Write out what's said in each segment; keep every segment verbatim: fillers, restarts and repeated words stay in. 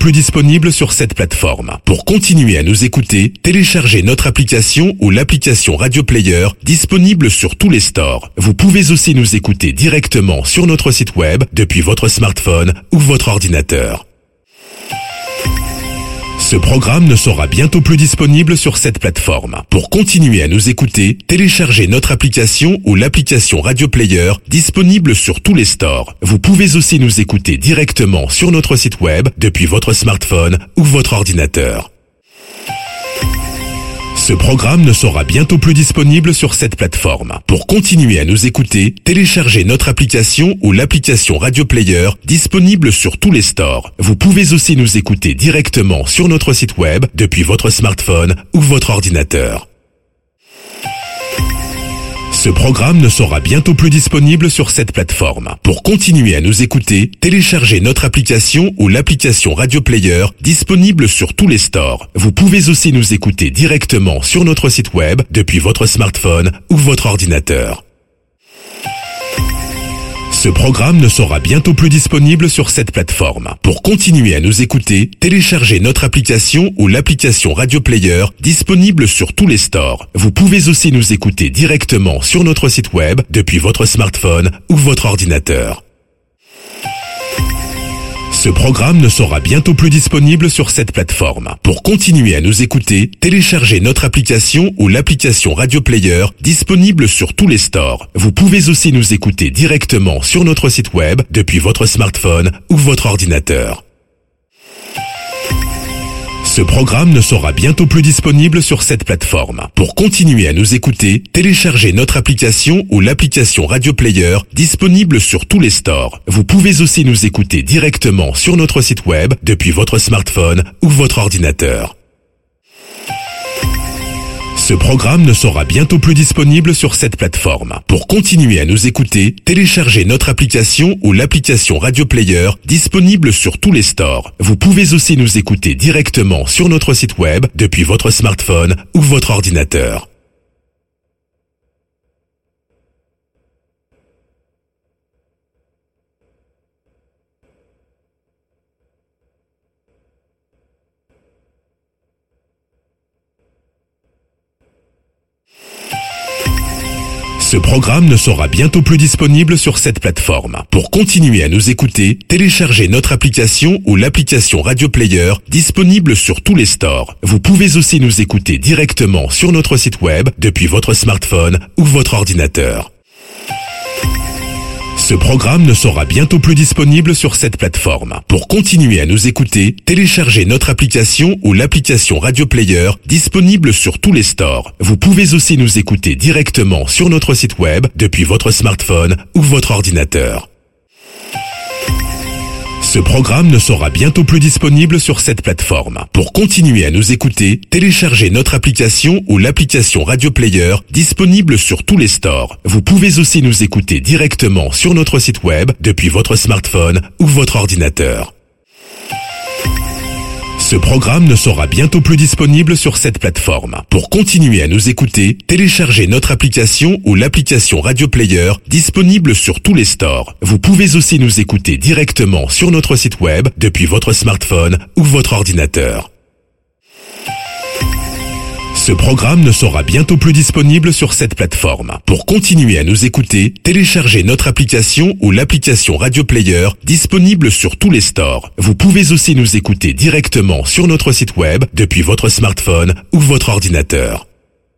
plus disponible sur cette plateforme. Pour continuer à nous écouter, téléchargez notre application ou l'application Radio Player disponible sur tous les stores. Vous pouvez aussi nous écouter directement sur notre site web depuis votre smartphone ou votre ordinateur. Ce programme ne sera bientôt plus disponible sur cette plateforme. Pour continuer à nous écouter, téléchargez notre application ou l'application Radio Player disponible sur tous les stores. Vous pouvez aussi nous écouter directement sur notre site web depuis votre smartphone ou votre ordinateur. Ce programme ne sera bientôt plus disponible sur cette plateforme. Pour continuer à nous écouter, téléchargez notre application ou l'application Radio Player disponible sur tous les stores. Vous pouvez aussi nous écouter directement sur notre site web depuis votre smartphone ou votre ordinateur. Ce programme ne sera bientôt plus disponible sur cette plateforme. Pour continuer à nous écouter, téléchargez notre application ou l'application Radio Player disponible sur tous les stores. Vous pouvez aussi nous écouter directement sur notre site web depuis votre smartphone ou votre ordinateur. Ce programme ne sera bientôt plus disponible sur cette plateforme. Pour continuer à nous écouter, téléchargez notre application ou l'application Radio Player disponible sur tous les stores. Vous pouvez aussi nous écouter directement sur notre site web depuis votre smartphone ou votre ordinateur. Ce programme ne sera bientôt plus disponible sur cette plateforme. Pour continuer à nous écouter, téléchargez notre application ou l'application Radio Player disponible sur tous les stores. Vous pouvez aussi nous écouter directement sur notre site web depuis votre smartphone ou votre ordinateur. Ce programme ne sera bientôt plus disponible sur cette plateforme. Pour continuer à nous écouter, téléchargez notre application ou l'application Radio Player disponible sur tous les stores. Vous pouvez aussi nous écouter directement sur notre site web depuis votre smartphone ou votre ordinateur. Ce programme ne sera bientôt plus disponible sur cette plateforme. Pour continuer à nous écouter, téléchargez notre application ou l'application Radio Player disponible sur tous les stores. Vous pouvez aussi nous écouter directement sur notre site web depuis votre smartphone ou votre ordinateur. Ce programme ne sera bientôt plus disponible sur cette plateforme. Pour continuer à nous écouter, téléchargez notre application ou l'application Radio Player disponible sur tous les stores. Vous pouvez aussi nous écouter directement sur notre site web depuis votre smartphone ou votre ordinateur. Ce programme ne sera bientôt plus disponible sur cette plateforme. Pour continuer à nous écouter, téléchargez notre application ou l'application Radio Player disponible sur tous les stores. Vous pouvez aussi nous écouter directement sur notre site web depuis votre smartphone ou votre ordinateur. Ce programme ne sera bientôt plus disponible sur cette plateforme. Pour continuer à nous écouter, téléchargez notre application ou l'application Radio Player disponible sur tous les stores. Vous pouvez aussi nous écouter directement sur notre site web depuis votre smartphone ou votre ordinateur. Ce programme ne sera bientôt plus disponible sur cette plateforme. Pour continuer à nous écouter, téléchargez notre application ou l'application Radio Player disponible sur tous les stores. Vous pouvez aussi nous écouter directement sur notre site web depuis votre smartphone ou votre ordinateur. Ce programme ne sera bientôt plus disponible sur cette plateforme. Pour continuer à nous écouter, téléchargez notre application ou l'application Radio Player disponible sur tous les stores. Vous pouvez aussi nous écouter directement sur notre site web depuis votre smartphone ou votre ordinateur.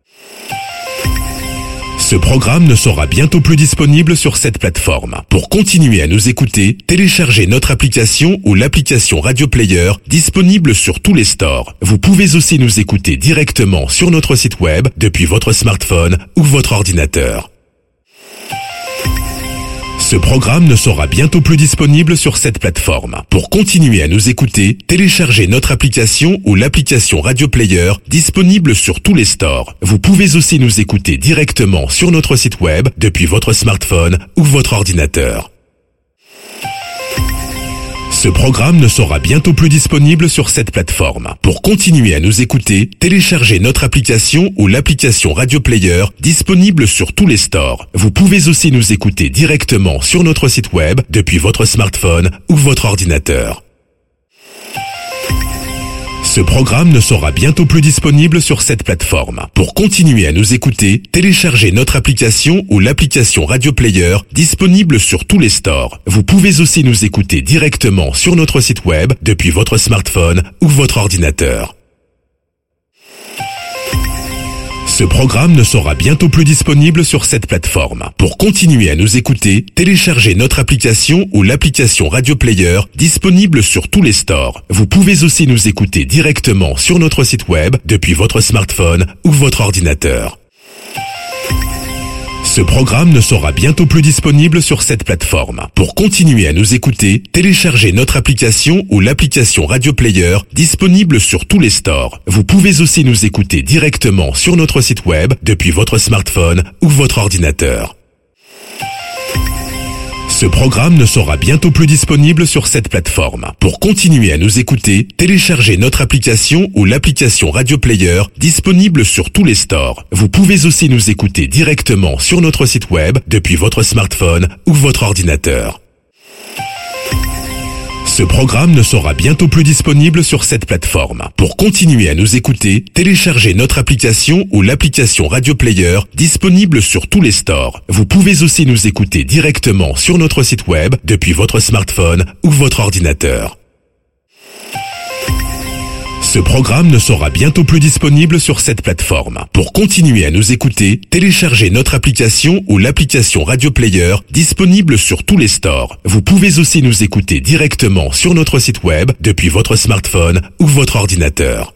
Ce programme ne sera bientôt plus disponible sur cette plateforme. Pour continuer à nous écouter, téléchargez notre application ou l'application Radio Player disponible sur tous les stores. Vous pouvez aussi nous écouter directement sur notre site web depuis votre smartphone ou votre ordinateur. Ce programme ne sera bientôt plus disponible sur cette plateforme. Pour continuer à nous écouter, téléchargez notre application ou l'application Radio Player disponible sur tous les stores. Vous pouvez aussi nous écouter directement sur notre site web depuis votre smartphone ou votre ordinateur. Ce programme ne sera bientôt plus disponible sur cette plateforme. Pour continuer à nous écouter, téléchargez notre application ou l'application Radio Player disponible sur tous les stores. Vous pouvez aussi nous écouter directement sur notre site web depuis votre smartphone ou votre ordinateur. Ce programme ne sera bientôt plus disponible sur cette plateforme. Pour continuer à nous écouter, téléchargez notre application ou l'application Radio Player disponible sur tous les stores. Vous pouvez aussi nous écouter directement sur notre site web depuis votre smartphone ou votre ordinateur. Ce programme ne sera bientôt plus disponible sur cette plateforme. Pour continuer à nous écouter, téléchargez notre application ou l'application Radio Player disponible sur tous les stores. Vous pouvez aussi nous écouter directement sur notre site web depuis votre smartphone ou votre ordinateur. Ce programme ne sera bientôt plus disponible sur cette plateforme. Pour continuer à nous écouter, téléchargez notre application ou l'application Radio Player disponible sur tous les stores. Vous pouvez aussi nous écouter directement sur notre site web depuis votre smartphone ou votre ordinateur. Ce programme ne sera bientôt plus disponible sur cette plateforme. Pour continuer à nous écouter, téléchargez notre application ou l'application Radio Player disponible sur tous les stores. Vous pouvez aussi nous écouter directement sur notre site web depuis votre smartphone ou votre ordinateur. Ce programme ne sera bientôt plus disponible sur cette plateforme. Pour continuer à nous écouter, téléchargez notre application ou l'application Radio Player disponible sur tous les stores. Vous pouvez aussi nous écouter directement sur notre site web depuis votre smartphone ou votre ordinateur. Ce programme ne sera bientôt plus disponible sur cette plateforme. Pour continuer à nous écouter, téléchargez notre application ou l'application Radio Player disponible sur tous les stores. Vous pouvez aussi nous écouter directement sur notre site web depuis votre smartphone ou votre ordinateur.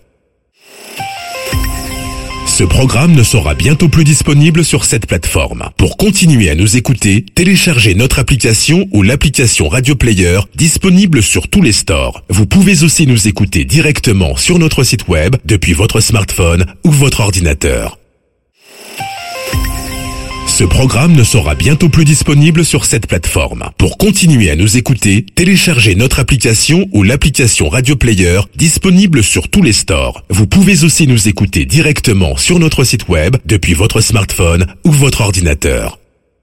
Ce programme ne sera bientôt plus disponible sur cette plateforme. Pour continuer à nous écouter, téléchargez notre application ou l'application Radio Player disponible sur tous les stores. Vous pouvez aussi nous écouter directement sur notre site web depuis votre smartphone ou votre ordinateur. Ce programme ne sera bientôt plus disponible sur cette plateforme. Pour continuer à nous écouter, téléchargez notre application ou l'application Radio Player disponible sur tous les stores. Vous pouvez aussi nous écouter directement sur notre site web depuis votre smartphone ou votre ordinateur.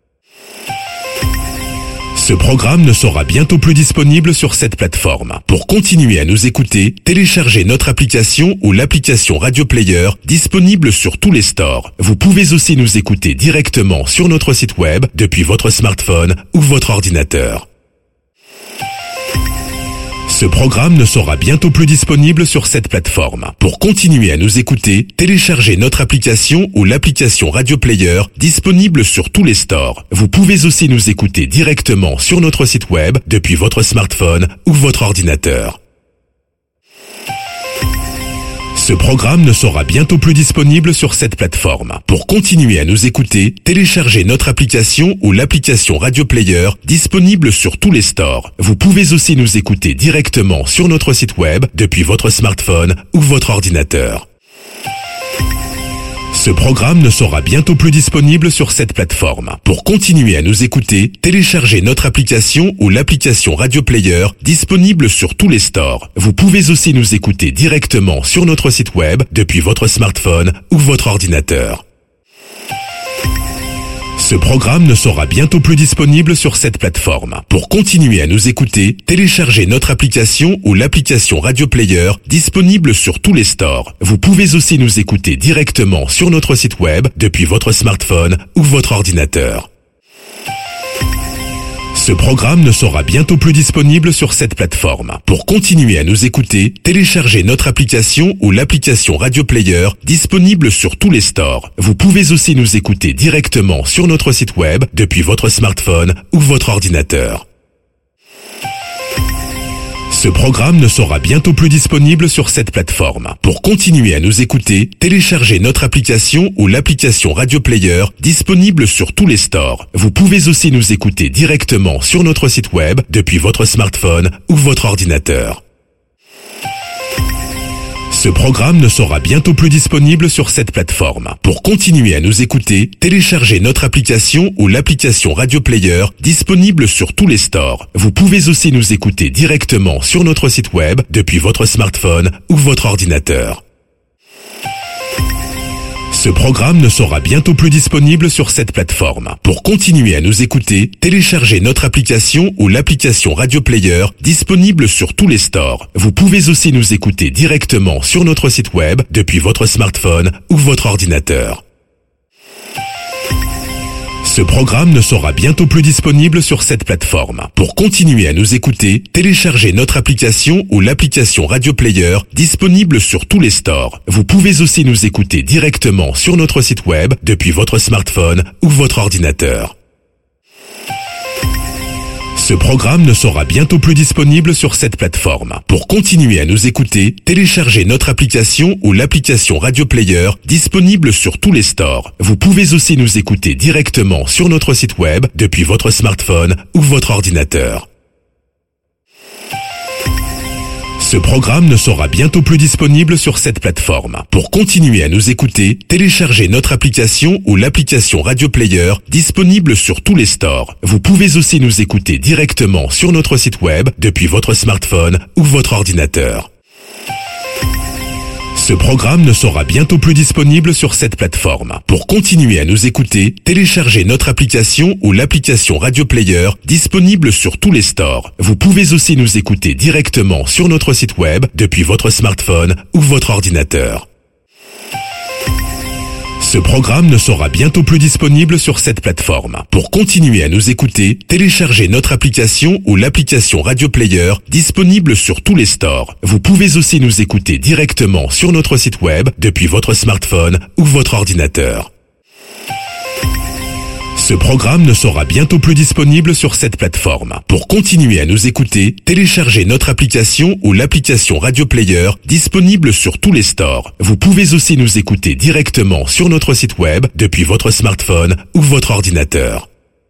Ce programme ne sera bientôt plus disponible sur cette plateforme. Pour continuer à nous écouter, téléchargez notre application ou l'application Radio Player disponible sur tous les stores. Vous pouvez aussi nous écouter directement sur notre site web depuis votre smartphone ou votre ordinateur. Ce programme ne sera bientôt plus disponible sur cette plateforme. Pour continuer à nous écouter, téléchargez notre application ou l'application Radio Player disponible sur tous les stores. Vous pouvez aussi nous écouter directement sur notre site web depuis votre smartphone ou votre ordinateur. Ce programme ne sera bientôt plus disponible sur cette plateforme. Pour continuer à nous écouter, téléchargez notre application ou l'application Radio Player disponible sur tous les stores. Vous pouvez aussi nous écouter directement sur notre site web depuis votre smartphone ou votre ordinateur. Ce programme ne sera bientôt plus disponible sur cette plateforme. Pour continuer à nous écouter, téléchargez notre application ou l'application Radio Player disponible sur tous les stores. Vous pouvez aussi nous écouter directement sur notre site web depuis votre smartphone ou votre ordinateur. Ce programme ne sera bientôt plus disponible sur cette plateforme. Pour continuer à nous écouter, téléchargez notre application ou l'application Radio Player disponible sur tous les stores. Vous pouvez aussi nous écouter directement sur notre site web depuis votre smartphone ou votre ordinateur. Ce programme ne sera bientôt plus disponible sur cette plateforme. Pour continuer à nous écouter, téléchargez notre application ou l'application Radio Player disponible sur tous les stores. Vous pouvez aussi nous écouter directement sur notre site web depuis votre smartphone ou votre ordinateur. Ce programme ne sera bientôt plus disponible sur cette plateforme. Pour continuer à nous écouter, téléchargez notre application ou l'application Radio Player disponible sur tous les stores. Vous pouvez aussi nous écouter directement sur notre site web depuis votre smartphone ou votre ordinateur. Ce programme ne sera bientôt plus disponible sur cette plateforme. Pour continuer à nous écouter, téléchargez notre application ou l'application Radio Player disponible sur tous les stores. Vous pouvez aussi nous écouter directement sur notre site web depuis votre smartphone ou votre ordinateur. Ce programme ne sera bientôt plus disponible sur cette plateforme. Pour continuer à nous écouter, téléchargez notre application ou l'application Radio Player disponible sur tous les stores. Vous pouvez aussi nous écouter directement sur notre site web depuis votre smartphone ou votre ordinateur. Ce programme ne sera bientôt plus disponible sur cette plateforme. Pour continuer à nous écouter, téléchargez notre application ou l'application Radio Player disponible sur tous les stores. Vous pouvez aussi nous écouter directement sur notre site web depuis votre smartphone ou votre ordinateur. Ce programme ne sera bientôt plus disponible sur cette plateforme. Pour continuer à nous écouter, téléchargez notre application ou l'application Radio Player disponible sur tous les stores. Vous pouvez aussi nous écouter directement sur notre site web depuis votre smartphone ou votre ordinateur. Ce programme ne sera bientôt plus disponible sur cette plateforme. Pour continuer à nous écouter, téléchargez notre application ou l'application Radio Player disponible sur tous les stores. Vous pouvez aussi nous écouter directement sur notre site web depuis votre smartphone ou votre ordinateur. Ce programme ne sera bientôt plus disponible sur cette plateforme. Pour continuer à nous écouter, téléchargez notre application ou l'application Radio Player disponible sur tous les stores. Vous pouvez aussi nous écouter directement sur notre site web depuis votre smartphone ou votre ordinateur. Ce programme ne sera bientôt plus disponible sur cette plateforme. Pour continuer à nous écouter, téléchargez notre application ou l'application Radio Player disponible sur tous les stores. Vous pouvez aussi nous écouter directement sur notre site web depuis votre smartphone ou votre ordinateur. Ce programme ne sera bientôt plus disponible sur cette plateforme. Pour continuer à nous écouter, téléchargez notre application ou l'application Radio Player disponible sur tous les stores. Vous pouvez aussi nous écouter directement sur notre site web depuis votre smartphone ou votre ordinateur.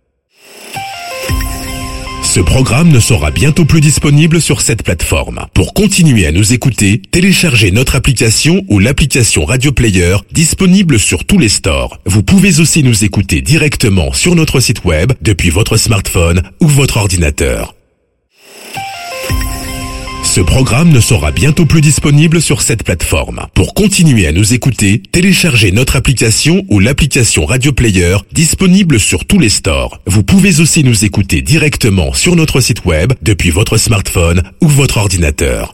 Ce programme ne sera bientôt plus disponible sur cette plateforme. Pour continuer à nous écouter, téléchargez notre application ou l'application Radio Player disponible sur tous les stores. Vous pouvez aussi nous écouter directement sur notre site web depuis votre smartphone ou votre ordinateur. Ce programme ne sera bientôt plus disponible sur cette plateforme. Pour continuer à nous écouter, téléchargez notre application ou l'application Radio Player disponible sur tous les stores. Vous pouvez aussi nous écouter directement sur notre site web depuis votre smartphone ou votre ordinateur.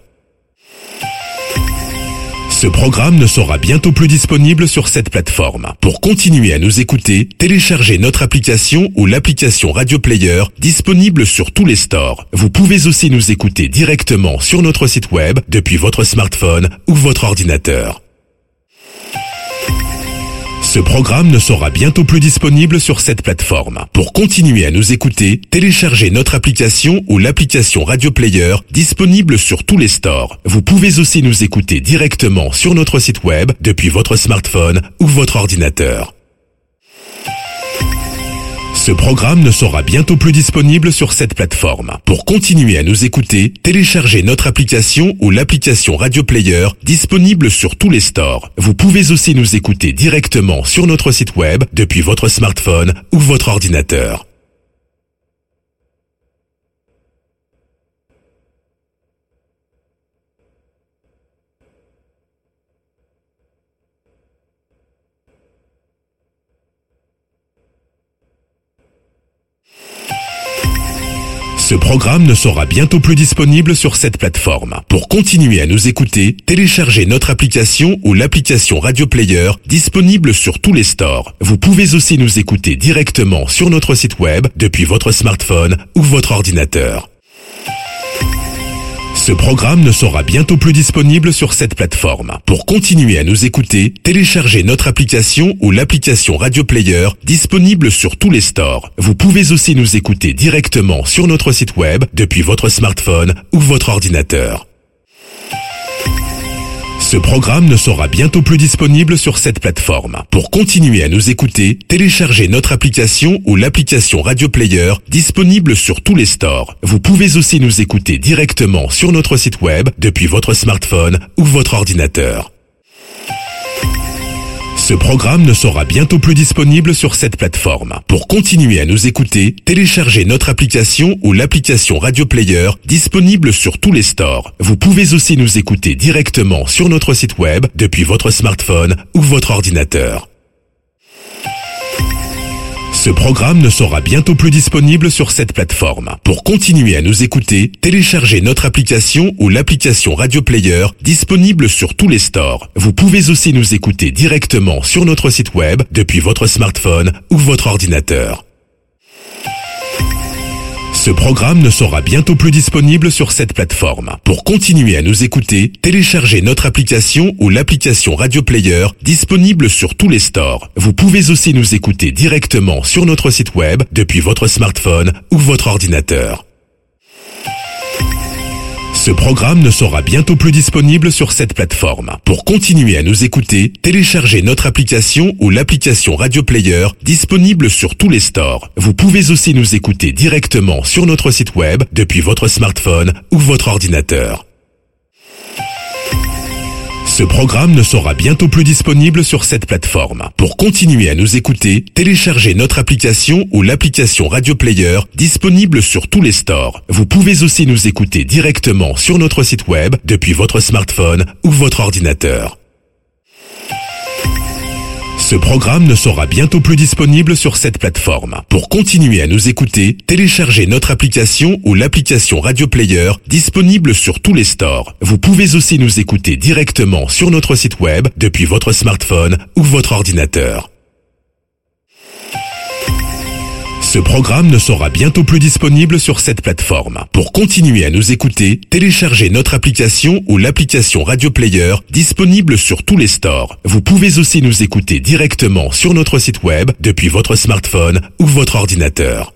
Ce programme ne sera bientôt plus disponible sur cette plateforme. Pour continuer à nous écouter, téléchargez notre application ou l'application Radio Player disponible sur tous les stores. Vous pouvez aussi nous écouter directement sur notre site web depuis votre smartphone ou votre ordinateur. Ce programme ne sera bientôt plus disponible sur cette plateforme. Pour continuer à nous écouter, téléchargez notre application ou l'application Radio Player disponible sur tous les stores. Vous pouvez aussi nous écouter directement sur notre site web depuis votre smartphone ou votre ordinateur. Ce programme ne sera bientôt plus disponible sur cette plateforme. Pour continuer à nous écouter, téléchargez notre application ou l'application Radio Player disponible sur tous les stores. Vous pouvez aussi nous écouter directement sur notre site web depuis votre smartphone ou votre ordinateur. Ce programme ne sera bientôt plus disponible sur cette plateforme. Pour continuer à nous écouter, téléchargez notre application ou l'application Radio Player disponible sur tous les stores. Vous pouvez aussi nous écouter directement sur notre site web depuis votre smartphone ou votre ordinateur. Ce programme ne sera bientôt plus disponible sur cette plateforme. Pour continuer à nous écouter, téléchargez notre application ou l'application Radio Player disponible sur tous les stores. Vous pouvez aussi nous écouter directement sur notre site web depuis votre smartphone ou votre ordinateur. Ce programme ne sera bientôt plus disponible sur cette plateforme. Pour continuer à nous écouter, téléchargez notre application ou l'application Radio Player disponible sur tous les stores. Vous pouvez aussi nous écouter directement sur notre site web depuis votre smartphone ou votre ordinateur. Ce programme ne sera bientôt plus disponible sur cette plateforme. Pour continuer à nous écouter, téléchargez notre application ou l'application Radio Player disponible sur tous les stores. Vous pouvez aussi nous écouter directement sur notre site web depuis votre smartphone ou votre ordinateur. Ce programme ne sera bientôt plus disponible sur cette plateforme. Pour continuer à nous écouter, téléchargez notre application ou l'application Radio Player disponible sur tous les stores. Vous pouvez aussi nous écouter directement sur notre site web depuis votre smartphone ou votre ordinateur. Ce programme ne sera bientôt plus disponible sur cette plateforme. Pour continuer à nous écouter, téléchargez notre application ou l'application Radio Player disponible sur tous les stores. Vous pouvez aussi nous écouter directement sur notre site web depuis votre smartphone ou votre ordinateur. Ce programme ne sera bientôt plus disponible sur cette plateforme. Pour continuer à nous écouter, téléchargez notre application ou l'application Radio Player disponible sur tous les stores. Vous pouvez aussi nous écouter directement sur notre site web depuis votre smartphone ou votre ordinateur. Ce programme ne sera bientôt plus disponible sur cette plateforme. Pour continuer à nous écouter, téléchargez notre application ou l'application Radio Player disponible sur tous les stores. Vous pouvez aussi nous écouter directement sur notre site web depuis votre smartphone ou votre ordinateur. Ce programme ne sera bientôt plus disponible sur cette plateforme. Pour continuer à nous écouter, téléchargez notre application ou l'application Radio Player disponible sur tous les stores. Vous pouvez aussi nous écouter directement sur notre site web depuis votre smartphone ou votre ordinateur. Ce programme ne sera bientôt plus disponible sur cette plateforme. Pour continuer à nous écouter, téléchargez notre application ou l'application Radio Player disponible sur tous les stores. Vous pouvez aussi nous écouter directement sur notre site web depuis votre smartphone ou votre ordinateur.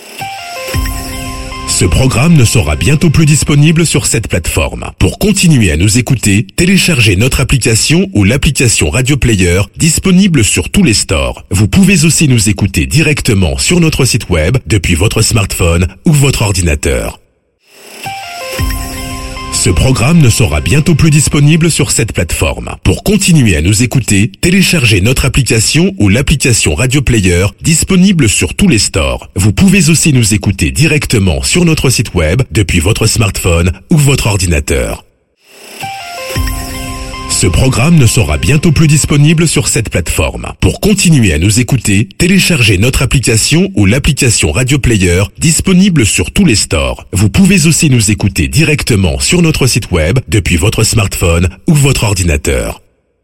Ce programme ne sera bientôt plus disponible sur cette plateforme. Pour continuer à nous écouter, téléchargez notre application ou l'application Radio Player disponible sur tous les stores. Vous pouvez aussi nous écouter directement sur notre site web depuis votre smartphone ou votre ordinateur. Ce programme ne sera bientôt plus disponible sur cette plateforme. Pour continuer à nous écouter, téléchargez notre application ou l'application Radio Player disponible sur tous les stores. Vous pouvez aussi nous écouter directement sur notre site web depuis votre smartphone ou votre ordinateur. Ce programme ne sera bientôt plus disponible sur cette plateforme. Pour continuer à nous écouter, téléchargez notre application ou l'application Radio Player disponible sur tous les stores. Vous pouvez aussi nous écouter directement sur notre site web depuis votre smartphone ou votre ordinateur.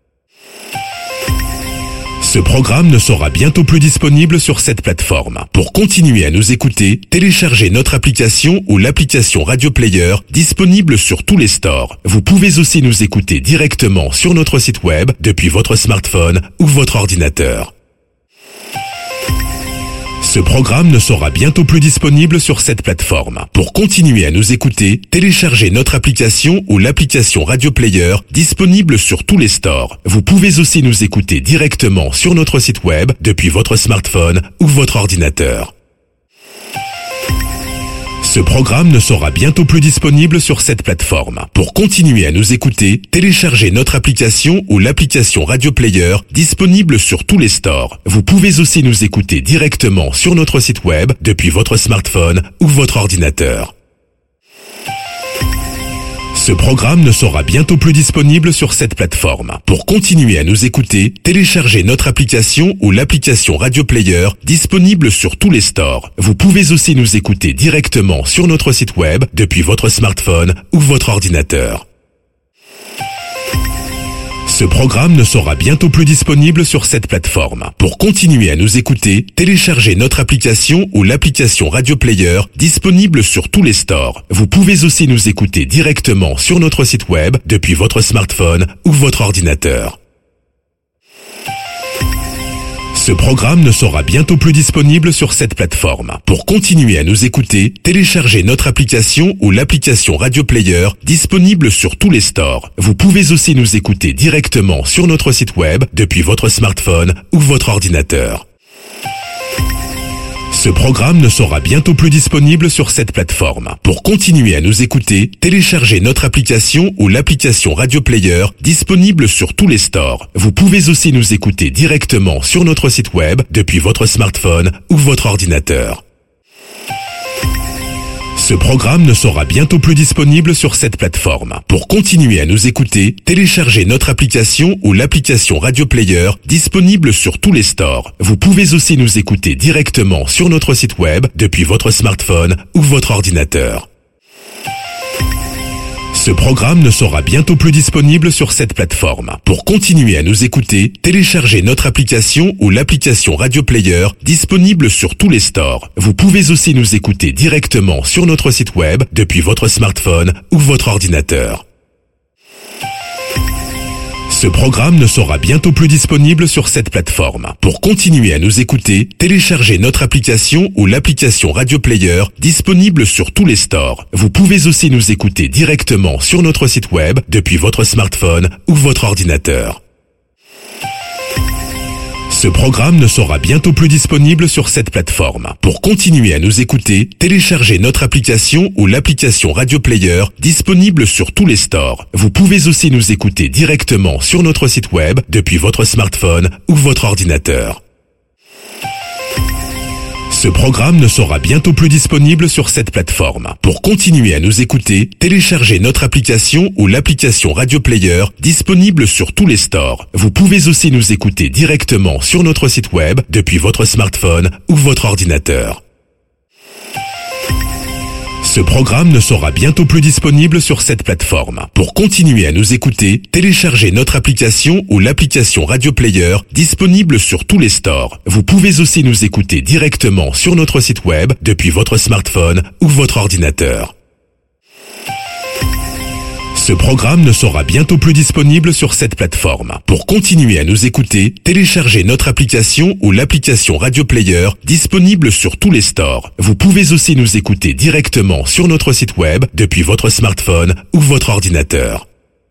Ce programme ne sera bientôt plus disponible sur cette plateforme. Pour continuer à nous écouter, téléchargez notre application ou l'application Radio Player disponible sur tous les stores. Vous pouvez aussi nous écouter directement sur notre site web depuis votre smartphone ou votre ordinateur. Ce programme ne sera bientôt plus disponible sur cette plateforme. Pour continuer à nous écouter, téléchargez notre application ou l'application Radio Player disponible sur tous les stores. Vous pouvez aussi nous écouter directement sur notre site web depuis votre smartphone ou votre ordinateur. Ce programme ne sera bientôt plus disponible sur cette plateforme. Pour continuer à nous écouter, téléchargez notre application ou l'application Radio Player disponible sur tous les stores. Vous pouvez aussi nous écouter directement sur notre site web depuis votre smartphone ou votre ordinateur. Ce programme ne sera bientôt plus disponible sur cette plateforme. Pour continuer à nous écouter, téléchargez notre application ou l'application Radio Player disponible sur tous les stores. Vous pouvez aussi nous écouter directement sur notre site web depuis votre smartphone ou votre ordinateur. Ce programme ne sera bientôt plus disponible sur cette plateforme. Pour continuer à nous écouter, téléchargez notre application ou l'application Radio Player disponible sur tous les stores. Vous pouvez aussi nous écouter directement sur notre site web depuis votre smartphone ou votre ordinateur. Ce programme ne sera bientôt plus disponible sur cette plateforme. Pour continuer à nous écouter, téléchargez notre application ou l'application Radio Player disponible sur tous les stores. Vous pouvez aussi nous écouter directement sur notre site web depuis votre smartphone ou votre ordinateur. Ce programme ne sera bientôt plus disponible sur cette plateforme. Pour continuer à nous écouter, téléchargez notre application ou l'application Radio Player disponible sur tous les stores. Vous pouvez aussi nous écouter directement sur notre site web depuis votre smartphone ou votre ordinateur. Ce programme ne sera bientôt plus disponible sur cette plateforme. Pour continuer à nous écouter, téléchargez notre application ou l'application Radio Player disponible sur tous les stores. Vous pouvez aussi nous écouter directement sur notre site web depuis votre smartphone ou votre ordinateur. Ce programme ne sera bientôt plus disponible sur cette plateforme. Pour continuer à nous écouter, téléchargez notre application ou l'application Radio Player disponible sur tous les stores. Vous pouvez aussi nous écouter directement sur notre site web depuis votre smartphone ou votre ordinateur. Ce programme ne sera bientôt plus disponible sur cette plateforme. Pour continuer à nous écouter, téléchargez notre application ou l'application Radio Player disponible sur tous les stores. Vous pouvez aussi nous écouter directement sur notre site web depuis votre smartphone ou votre ordinateur. Ce programme ne sera bientôt plus disponible sur cette plateforme. Pour continuer à nous écouter, téléchargez notre application ou l'application Radio Player disponible sur tous les stores. Vous pouvez aussi nous écouter directement sur notre site web depuis votre smartphone ou votre ordinateur. Ce programme ne sera bientôt plus disponible sur cette plateforme. Pour continuer à nous écouter, téléchargez notre application ou l'application Radio Player disponible sur tous les stores. Vous pouvez aussi nous écouter directement sur notre site web depuis votre smartphone ou votre ordinateur. Ce programme ne sera bientôt plus disponible sur cette plateforme. Pour continuer à nous écouter, téléchargez notre application ou l'application Radio Player disponible sur tous les stores. Vous pouvez aussi nous écouter directement sur notre site web depuis votre smartphone ou votre ordinateur. Ce programme ne sera bientôt plus disponible sur cette plateforme. Pour continuer à nous écouter, téléchargez notre application ou l'application Radio Player disponible sur tous les stores. Vous pouvez aussi nous écouter directement sur notre site web depuis votre smartphone ou votre ordinateur.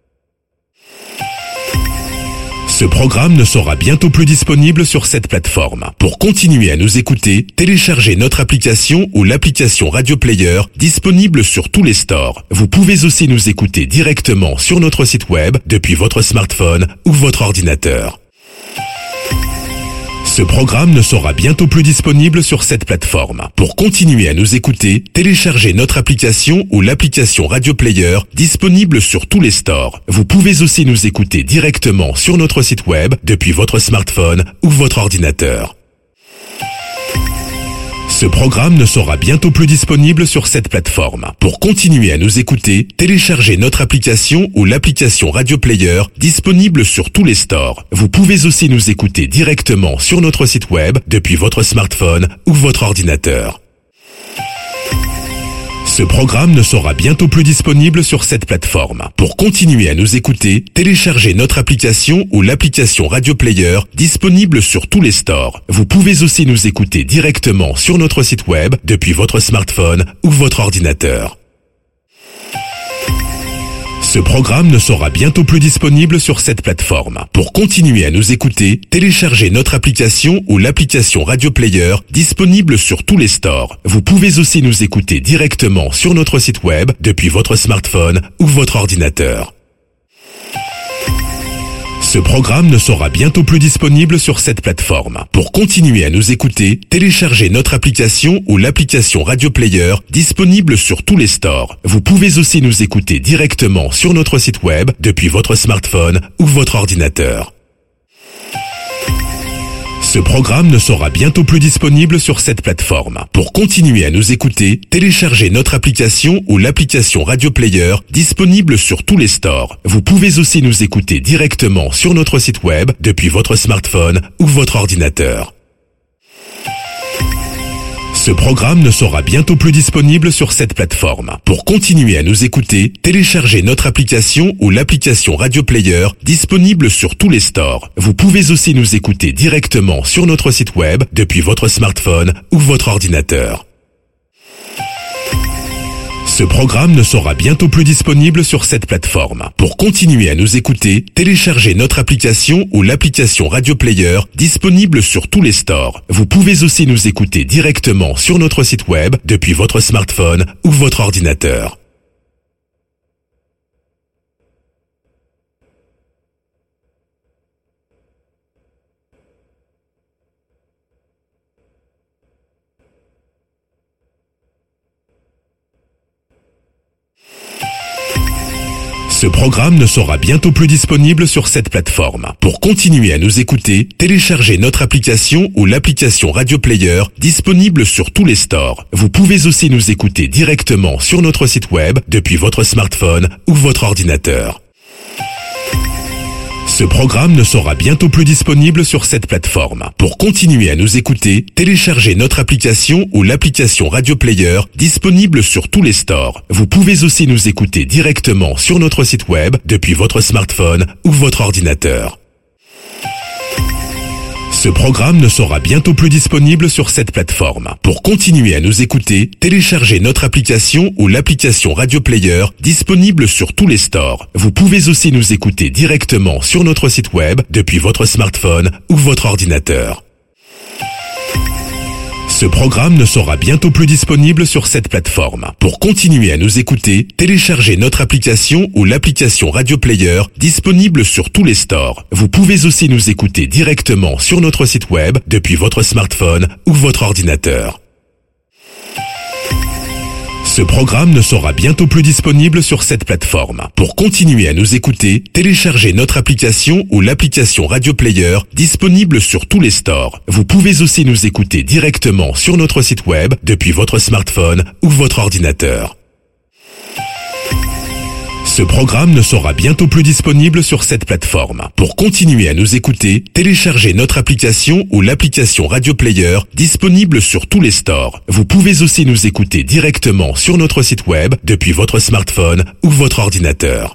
Ce programme ne sera bientôt plus disponible sur cette plateforme. Pour continuer à nous écouter, téléchargez notre application ou l'application Radio Player disponible sur tous les stores. Vous pouvez aussi nous écouter directement sur notre site web depuis votre smartphone ou votre ordinateur. Ce programme ne sera bientôt plus disponible sur cette plateforme. Pour continuer à nous écouter, téléchargez notre application ou l'application Radio Player disponible sur tous les stores. Vous pouvez aussi nous écouter directement sur notre site web depuis votre smartphone ou votre ordinateur. Ce programme ne sera bientôt plus disponible sur cette plateforme. Pour continuer à nous écouter, téléchargez notre application ou l'application Radio Player disponible sur tous les stores. Vous pouvez aussi nous écouter directement sur notre site web depuis votre smartphone ou votre ordinateur. Ce programme ne sera bientôt plus disponible sur cette plateforme. Pour continuer à nous écouter, téléchargez notre application ou l'application Radio Player disponible sur tous les stores. Vous pouvez aussi nous écouter directement sur notre site web depuis votre smartphone ou votre ordinateur. Ce programme ne sera bientôt plus disponible sur cette plateforme. Pour continuer à nous écouter, téléchargez notre application ou l'application Radio Player disponible sur tous les stores. Vous pouvez aussi nous écouter directement sur notre site web depuis votre smartphone ou votre ordinateur. Ce programme ne sera bientôt plus disponible sur cette plateforme. Pour continuer à nous écouter, téléchargez notre application ou l'application Radio Player disponible sur tous les stores. Vous pouvez aussi nous écouter directement sur notre site web depuis votre smartphone ou votre ordinateur. Ce programme ne sera bientôt plus disponible sur cette plateforme. Pour continuer à nous écouter, téléchargez notre application ou l'application Radio Player disponible sur tous les stores. Vous pouvez aussi nous écouter directement sur notre site web depuis votre smartphone ou votre ordinateur. Ce programme ne sera bientôt plus disponible sur cette plateforme. Pour continuer à nous écouter, téléchargez notre application ou l'application Radio Player disponible sur tous les stores. Vous pouvez aussi nous écouter directement sur notre site web depuis votre smartphone ou votre ordinateur. Ce Ce programme ne sera bientôt plus disponible sur cette plateforme. Pour continuer à nous écouter, téléchargez notre application ou l'application Radio Player disponible sur tous les stores. Vous pouvez aussi nous écouter directement sur notre site web depuis votre smartphone ou votre ordinateur. Ce programme ne sera bientôt plus disponible sur cette plateforme. Pour continuer à nous écouter, téléchargez notre application ou l'application Radio Player disponible sur tous les stores. Vous pouvez aussi nous écouter directement sur notre site web depuis votre smartphone ou votre ordinateur. Ce programme ne sera bientôt plus disponible sur cette plateforme. Pour continuer à nous écouter, téléchargez notre application ou l'application Radio Player disponible sur tous les stores. Vous pouvez aussi nous écouter directement sur notre site web depuis votre smartphone ou votre ordinateur. Ce programme ne sera bientôt plus disponible sur cette plateforme. Pour continuer à nous écouter, téléchargez notre application ou l'application Radio Player disponible sur tous les stores. Vous pouvez aussi nous écouter directement sur notre site web depuis votre smartphone ou votre ordinateur. Ce programme ne sera bientôt plus disponible sur cette plateforme. Pour continuer à nous écouter, téléchargez notre application ou l'application Radio Player disponible sur tous les stores. Vous pouvez aussi nous écouter directement sur notre site web depuis votre smartphone ou votre ordinateur. Ce programme ne sera bientôt plus disponible sur cette plateforme. Pour continuer à nous écouter, téléchargez notre application ou l'application Radio Player disponible sur tous les stores. Vous pouvez aussi nous écouter directement sur notre site web depuis votre smartphone ou votre ordinateur. Ce programme ne sera bientôt plus disponible sur cette plateforme. Pour continuer à nous écouter, téléchargez notre application ou l'application Radio Player disponible sur tous les stores. Vous pouvez aussi nous écouter directement sur notre site web depuis votre smartphone ou votre ordinateur.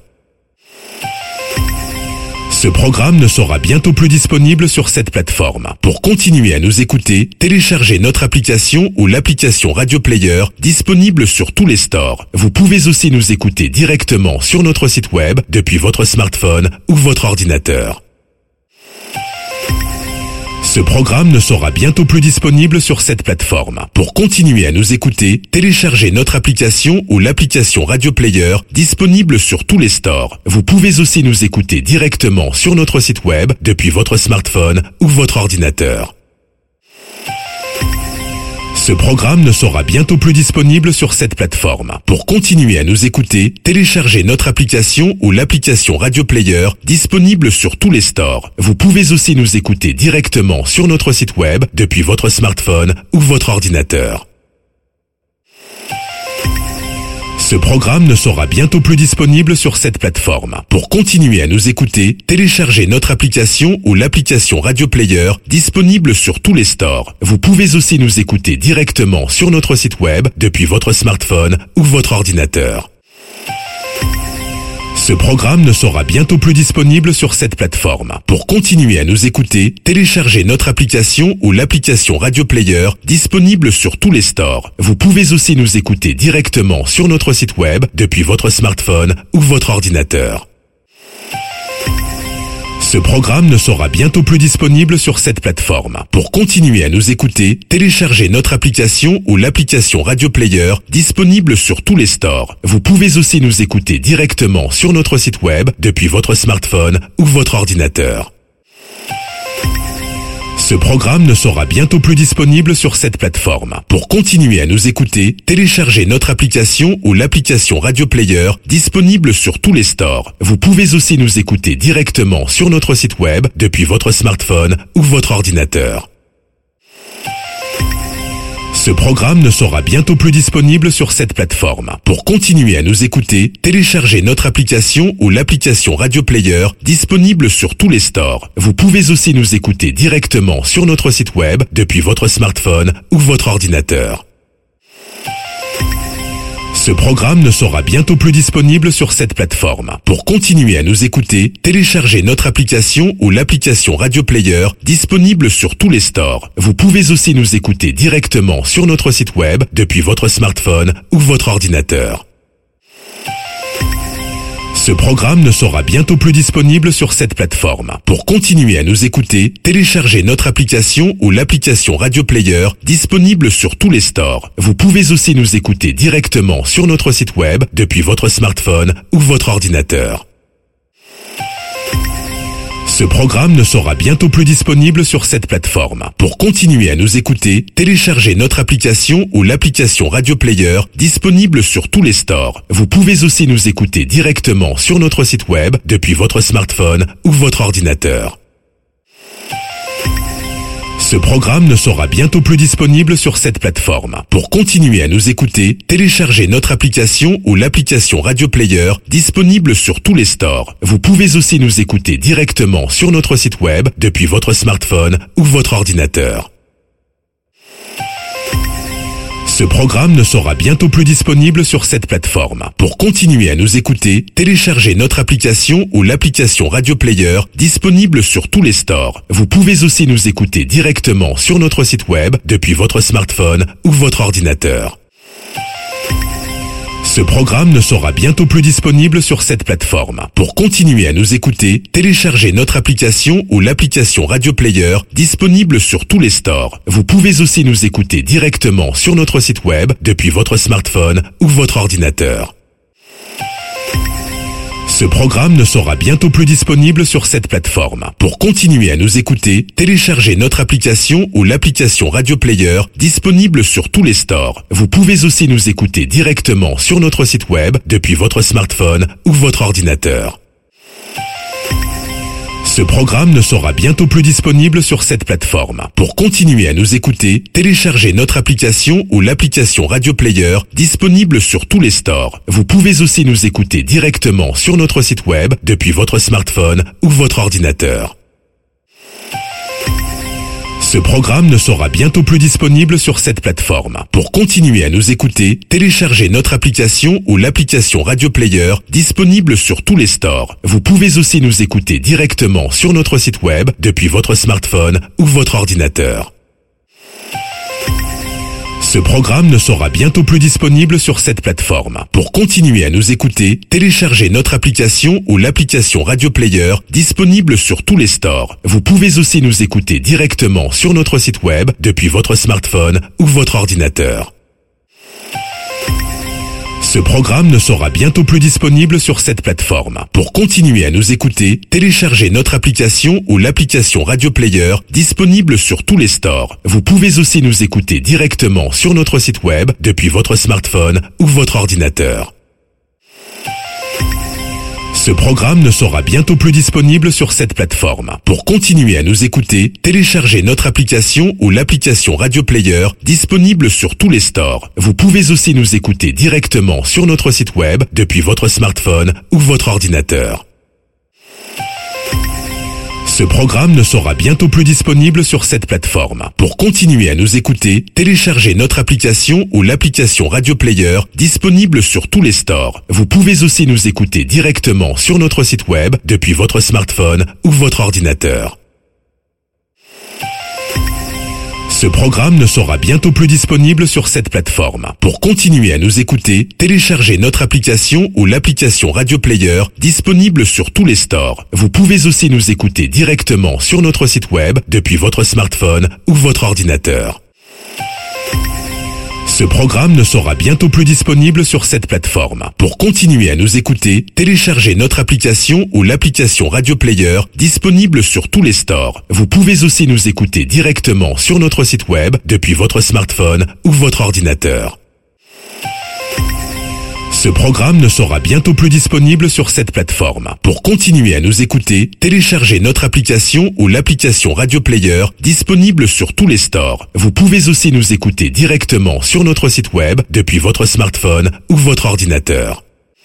Ce programme ne sera bientôt plus disponible sur cette plateforme. Pour continuer à nous écouter, téléchargez notre application ou l'application Radio Player disponible sur tous les stores. Vous pouvez aussi nous écouter directement sur notre site web depuis votre smartphone ou votre ordinateur. Ce programme ne sera bientôt plus disponible sur cette plateforme. Pour continuer à nous écouter, téléchargez notre application ou l'application Radio Player disponible sur tous les stores. Vous pouvez aussi nous écouter directement sur notre site web depuis votre smartphone ou votre ordinateur. Ce programme ne sera bientôt plus disponible sur cette plateforme. Pour continuer à nous écouter, téléchargez notre application ou l'application Radio Player disponible sur tous les stores. Vous pouvez aussi nous écouter directement sur notre site web depuis votre smartphone ou votre ordinateur. Ce programme ne sera bientôt plus disponible sur cette plateforme. Pour continuer à nous écouter, téléchargez notre application ou l'application Radio Player disponible sur tous les stores. Vous pouvez aussi nous écouter directement sur notre site web depuis votre smartphone ou votre ordinateur. Ce programme ne sera bientôt plus disponible sur cette plateforme. Pour continuer à nous écouter, téléchargez notre application ou l'application Radio Player disponible sur tous les stores. Vous pouvez aussi nous écouter directement sur notre site web depuis votre smartphone ou votre ordinateur. Ce programme ne sera bientôt plus disponible sur cette plateforme. Pour continuer à nous écouter, téléchargez notre application ou l'application Radio Player disponible sur tous les stores. Vous pouvez aussi nous écouter directement sur notre site web depuis votre smartphone ou votre ordinateur. Ce programme ne sera bientôt plus disponible sur cette plateforme. Pour continuer à nous écouter, téléchargez notre application ou l'application Radio Player disponible sur tous les stores. Vous pouvez aussi nous écouter directement sur notre site web depuis votre smartphone ou votre ordinateur. Ce programme ne sera bientôt plus disponible sur cette plateforme. Pour continuer à nous écouter, téléchargez notre application ou l'application Radio Player disponible sur tous les stores. Vous pouvez aussi nous écouter directement sur notre site web depuis votre smartphone ou votre ordinateur. Ce programme ne sera bientôt plus disponible sur cette plateforme. Pour continuer à nous écouter, téléchargez notre application ou l'application Radio Player disponible sur tous les stores. Vous pouvez aussi nous écouter directement sur notre site web depuis votre smartphone ou votre ordinateur. Ce programme ne sera bientôt plus disponible sur cette plateforme. Pour continuer à nous écouter, téléchargez notre application ou l'application Radio Player disponible sur tous les stores. Vous pouvez aussi nous écouter directement sur notre site web depuis votre smartphone ou votre ordinateur. Ce programme ne sera bientôt plus disponible sur cette plateforme. Pour continuer à nous écouter, téléchargez notre application ou l'application Radio Player disponible sur tous les stores. Vous pouvez aussi nous écouter directement sur notre site web depuis votre smartphone ou votre ordinateur. Ce programme ne sera bientôt plus disponible sur cette plateforme. Pour continuer à nous écouter, téléchargez notre application ou l'application Radio Player disponible sur tous les stores. Vous pouvez aussi nous écouter directement sur notre site web depuis votre smartphone ou votre ordinateur. Ce programme ne sera bientôt plus disponible sur cette plateforme. Pour continuer à nous écouter, téléchargez notre application ou l'application Radio Player disponible sur tous les stores. Vous pouvez aussi nous écouter directement sur notre site web depuis votre smartphone ou votre ordinateur. Ce programme ne sera bientôt plus disponible sur cette plateforme. Pour continuer à nous écouter, téléchargez notre application ou l'application Radio Player disponible sur tous les stores. Vous pouvez aussi nous écouter directement sur notre site web depuis votre smartphone ou votre ordinateur. Ce programme ne sera bientôt plus disponible sur cette plateforme. Pour continuer à nous écouter, téléchargez notre application ou l'application Radio Player disponible sur tous les stores. Vous pouvez aussi nous écouter directement sur notre site web depuis votre smartphone ou votre ordinateur. Ce programme ne sera bientôt plus disponible sur cette plateforme. Pour continuer à nous écouter, téléchargez notre application ou l'application Radio Player disponible sur tous les stores. Vous pouvez aussi nous écouter directement sur notre site web depuis votre smartphone ou votre ordinateur. Ce programme ne sera bientôt plus disponible sur cette plateforme. Pour continuer à nous écouter, téléchargez notre application ou l'application Radio Player disponible sur tous les stores. Vous pouvez aussi nous écouter directement sur notre site web depuis votre smartphone ou votre ordinateur. Ce programme ne sera bientôt plus disponible sur cette plateforme. Pour continuer à nous écouter, téléchargez notre application ou l'application Radio Player disponible sur tous les stores. Vous pouvez aussi nous écouter directement sur notre site web depuis votre smartphone ou votre ordinateur. Ce programme ne sera bientôt plus disponible sur cette plateforme. Pour continuer à nous écouter, téléchargez notre application ou l'application Radio Player disponible sur tous les stores. Vous pouvez aussi nous écouter directement sur notre site web depuis votre smartphone ou votre ordinateur. Ce programme ne sera bientôt plus disponible sur cette plateforme. Pour continuer à nous écouter, téléchargez notre application ou l'application Radio Player disponible sur tous les stores. Vous pouvez aussi nous écouter directement sur notre site web depuis votre smartphone ou votre ordinateur. Ce programme ne sera bientôt plus disponible sur cette plateforme. Pour continuer à nous écouter, téléchargez notre application ou l'application Radio Player disponible sur tous les stores. Vous pouvez aussi nous écouter directement sur notre site web depuis votre smartphone ou votre ordinateur. Ce programme ne sera bientôt plus disponible sur cette plateforme. Pour continuer à nous écouter, téléchargez notre application ou l'application Radio Player disponible sur tous les stores. Vous pouvez aussi nous écouter directement sur notre site web depuis votre smartphone ou votre ordinateur. Ce programme ne sera bientôt plus disponible sur cette plateforme. Pour continuer à nous écouter, téléchargez notre application ou l'application Radio Player disponible sur tous les stores. Vous pouvez aussi nous écouter directement sur notre site web depuis votre smartphone ou votre ordinateur. Ce programme ne sera bientôt plus disponible sur cette plateforme. Pour continuer à nous écouter, téléchargez notre application ou l'application Radio Player disponible sur tous les stores. Vous pouvez aussi nous écouter directement sur notre site web depuis votre smartphone ou votre ordinateur.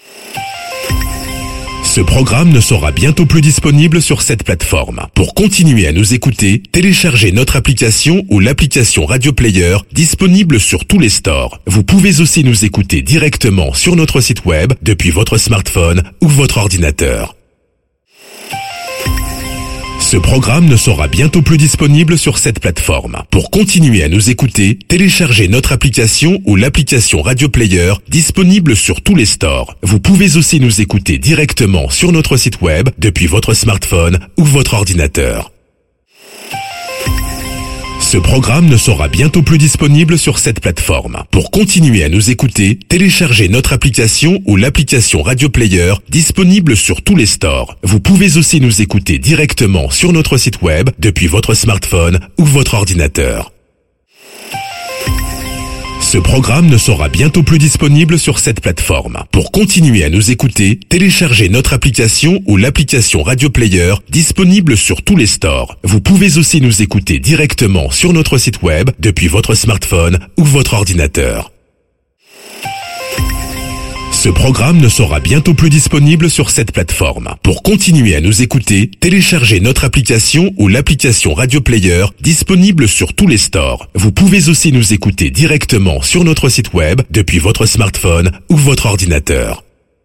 Ce programme ne sera bientôt plus disponible sur cette plateforme. Pour continuer à nous écouter, téléchargez notre application ou l'application Radio Player disponible sur tous les stores. Vous pouvez aussi nous écouter directement sur notre site web depuis votre smartphone ou votre ordinateur. Ce programme ne sera bientôt plus disponible sur cette plateforme. Pour continuer à nous écouter, téléchargez notre application ou l'application Radio Player disponible sur tous les stores. Vous pouvez aussi nous écouter directement sur notre site web depuis votre smartphone ou votre ordinateur. Ce programme ne sera bientôt plus disponible sur cette plateforme. Pour continuer à nous écouter, téléchargez notre application ou l'application Radio Player disponible sur tous les stores. Vous pouvez aussi nous écouter directement sur notre site web depuis votre smartphone ou votre ordinateur. Ce programme ne sera bientôt plus disponible sur cette plateforme. Pour continuer à nous écouter, téléchargez notre application ou l'application Radio Player disponible sur tous les stores. Vous pouvez aussi nous écouter directement sur notre site web depuis votre smartphone ou votre ordinateur. Ce programme ne sera bientôt plus disponible sur cette plateforme. Pour continuer à nous écouter, téléchargez notre application ou l'application Radio Player disponible sur tous les stores. Vous pouvez aussi nous écouter directement sur notre site web depuis votre smartphone ou votre ordinateur.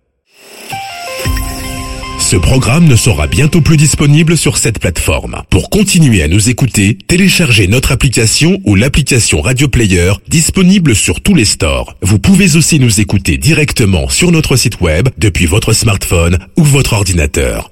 Ce programme ne sera bientôt plus disponible sur cette plateforme. Pour continuer à nous écouter, téléchargez notre application ou l'application Radio Player disponible sur tous les stores. Vous pouvez aussi nous écouter directement sur notre site web depuis votre smartphone ou votre ordinateur.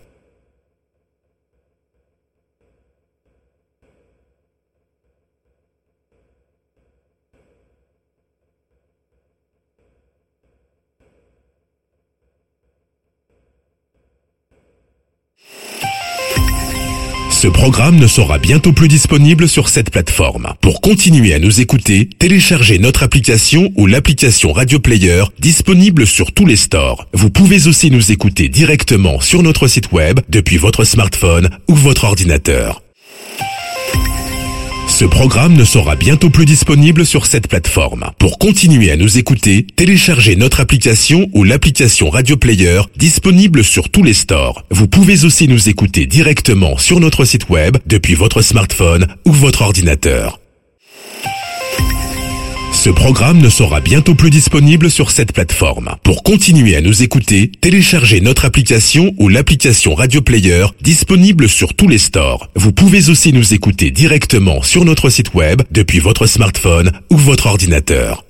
Ce programme ne sera bientôt plus disponible sur cette plateforme. Pour continuer à nous écouter, téléchargez notre application ou l'application Radio Player disponible sur tous les stores. Vous pouvez aussi nous écouter directement sur notre site web depuis votre smartphone ou votre ordinateur. Ce programme ne sera bientôt plus disponible sur cette plateforme. Pour continuer à nous écouter, téléchargez notre application ou l'application Radio Player disponible sur tous les stores. Vous pouvez aussi nous écouter directement sur notre site web depuis votre smartphone ou votre ordinateur. Ce programme ne sera bientôt plus disponible sur cette plateforme. Pour continuer à nous écouter, téléchargez notre application ou l'application Radio Player disponible sur tous les stores. Vous pouvez aussi nous écouter directement sur notre site web depuis votre smartphone ou votre ordinateur.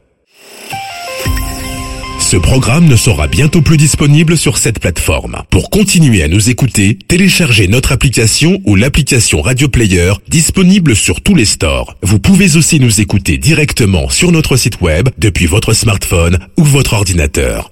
Ce programme ne sera bientôt plus disponible sur cette plateforme. Pour continuer à nous écouter, téléchargez notre application ou l'application Radio Player disponible sur tous les stores. Vous pouvez aussi nous écouter directement sur notre site web depuis votre smartphone ou votre ordinateur.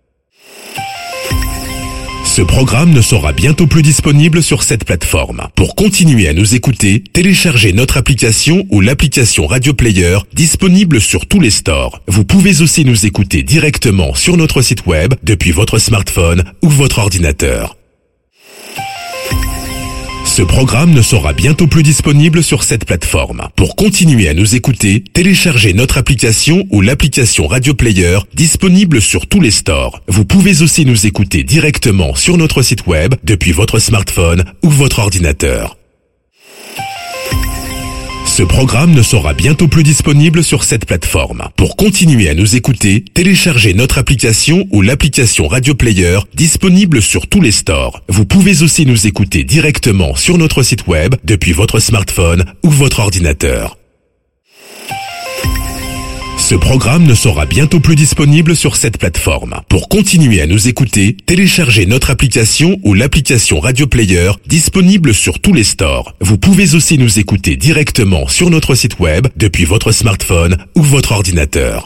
Ce programme ne sera bientôt plus disponible sur cette plateforme. Pour continuer à nous écouter, téléchargez notre application ou l'application Radio Player disponible sur tous les stores. Vous pouvez aussi nous écouter directement sur notre site web depuis votre smartphone ou votre ordinateur. Ce programme ne sera bientôt plus disponible sur cette plateforme. Pour continuer à nous écouter, téléchargez notre application ou l'application Radio Player disponible sur tous les stores. Vous pouvez aussi nous écouter directement sur notre site web depuis votre smartphone ou votre ordinateur. Ce programme ne sera bientôt plus disponible sur cette plateforme. Pour continuer à nous écouter, téléchargez notre application ou l'application Radio Player disponible sur tous les stores. Vous pouvez aussi nous écouter directement sur notre site web depuis votre smartphone ou votre ordinateur. Ce programme ne sera bientôt plus disponible sur cette plateforme. Pour continuer à nous écouter, téléchargez notre application ou l'application Radio Player disponible sur tous les stores. Vous pouvez aussi nous écouter directement sur notre site web depuis votre smartphone ou votre ordinateur.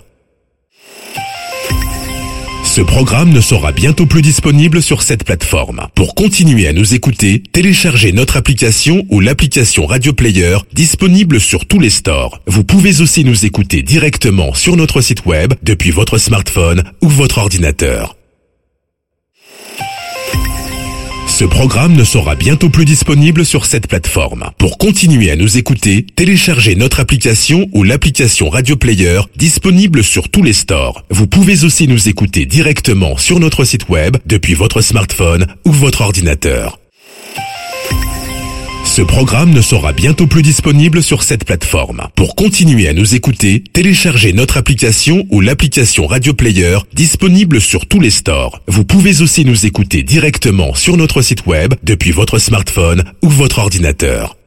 Ce programme ne sera bientôt plus disponible sur cette plateforme. Pour continuer à nous écouter, téléchargez notre application ou l'application Radio Player disponible sur tous les stores. Vous pouvez aussi nous écouter directement sur notre site web depuis votre smartphone ou votre ordinateur. Ce programme ne sera bientôt plus disponible sur cette plateforme. Pour continuer à nous écouter, téléchargez notre application ou l'application Radio Player disponible sur tous les stores. Vous pouvez aussi nous écouter directement sur notre site web depuis votre smartphone ou votre ordinateur. Ce programme ne sera bientôt plus disponible sur cette plateforme. Pour continuer à nous écouter, téléchargez notre application ou l'application Radio Player disponible sur tous les stores. Vous pouvez aussi nous écouter directement sur notre site web depuis votre smartphone ou votre ordinateur.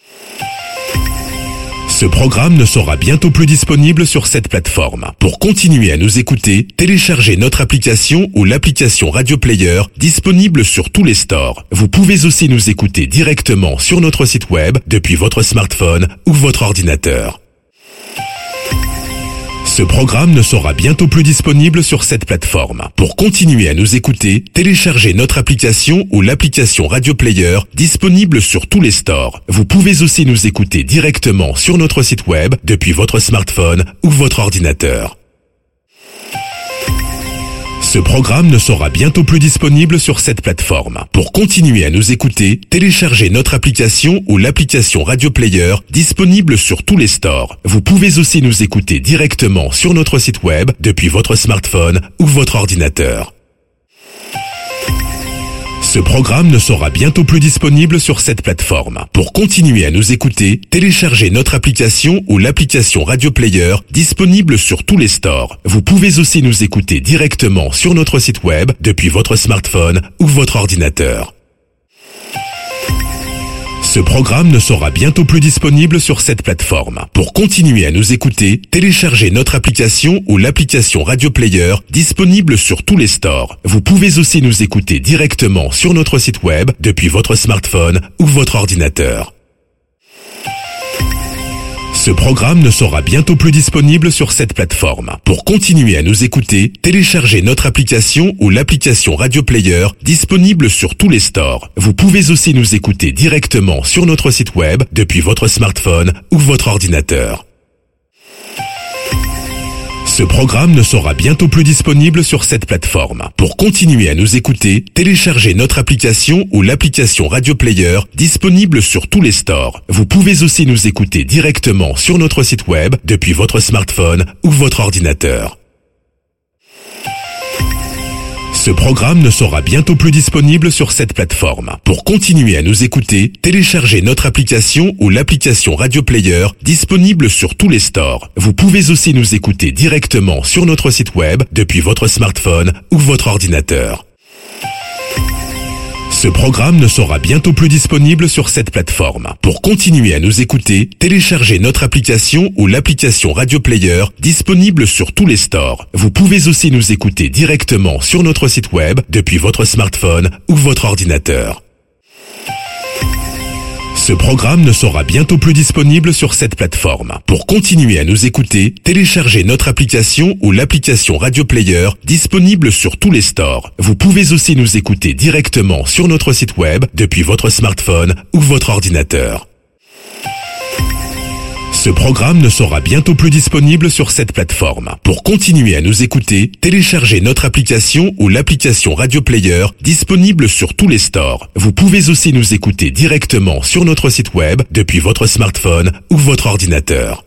Ce programme ne sera bientôt plus disponible sur cette plateforme. Pour continuer à nous écouter, téléchargez notre application ou l'application Radio Player disponible sur tous les stores. Vous pouvez aussi nous écouter directement sur notre site web depuis votre smartphone ou votre ordinateur. Ce programme ne sera bientôt plus disponible sur cette plateforme. Pour continuer à nous écouter, téléchargez notre application ou l'application Radio Player disponible sur tous les stores. Vous pouvez aussi nous écouter directement sur notre site web depuis votre smartphone ou votre ordinateur. Ce programme ne sera bientôt plus disponible sur cette plateforme. Pour continuer à nous écouter, téléchargez notre application ou l'application Radio Player disponible sur tous les stores. Vous pouvez aussi nous écouter directement sur notre site web depuis votre smartphone ou votre ordinateur. Ce programme ne sera bientôt plus disponible sur cette plateforme. Pour continuer à nous écouter, téléchargez notre application ou l'application Radio Player disponible sur tous les stores. Vous pouvez aussi nous écouter directement sur notre site web depuis votre smartphone ou votre ordinateur. Ce programme ne sera bientôt plus disponible sur cette plateforme. Pour continuer à nous écouter, téléchargez notre application ou l'application Radio Player disponible sur tous les stores. Vous pouvez aussi nous écouter directement sur notre site web depuis votre smartphone ou votre ordinateur. Ce programme ne sera bientôt plus disponible sur cette plateforme. Pour continuer à nous écouter, téléchargez notre application ou l'application Radio Player disponible sur tous les stores. Vous pouvez aussi nous écouter directement sur notre site web depuis votre smartphone ou votre ordinateur. Ce programme ne sera bientôt plus disponible sur cette plateforme. Pour continuer à nous écouter, téléchargez notre application ou l'application Radio Player disponible sur tous les stores. Vous pouvez aussi nous écouter directement sur notre site web depuis votre smartphone ou votre ordinateur. Ce programme ne sera bientôt plus disponible sur cette plateforme. Pour continuer à nous écouter, téléchargez notre application ou l'application Radio Player disponible sur tous les stores. Vous pouvez aussi nous écouter directement sur notre site web depuis votre smartphone ou votre ordinateur. Ce programme ne sera bientôt plus disponible sur cette plateforme. Pour continuer à nous écouter, téléchargez notre application ou l'application Radio Player disponible sur tous les stores. Vous pouvez aussi nous écouter directement sur notre site web depuis votre smartphone ou votre ordinateur. Ce programme ne sera bientôt plus disponible sur cette plateforme. Pour continuer à nous écouter, téléchargez notre application ou l'application Radio Player disponible sur tous les stores. Vous pouvez aussi nous écouter directement sur notre site web depuis votre smartphone ou votre ordinateur. Ce programme ne sera bientôt plus disponible sur cette plateforme. Pour continuer à nous écouter, téléchargez notre application ou l'application Radio Player disponible sur tous les stores. Vous pouvez aussi nous écouter directement sur notre site web depuis votre smartphone ou votre ordinateur.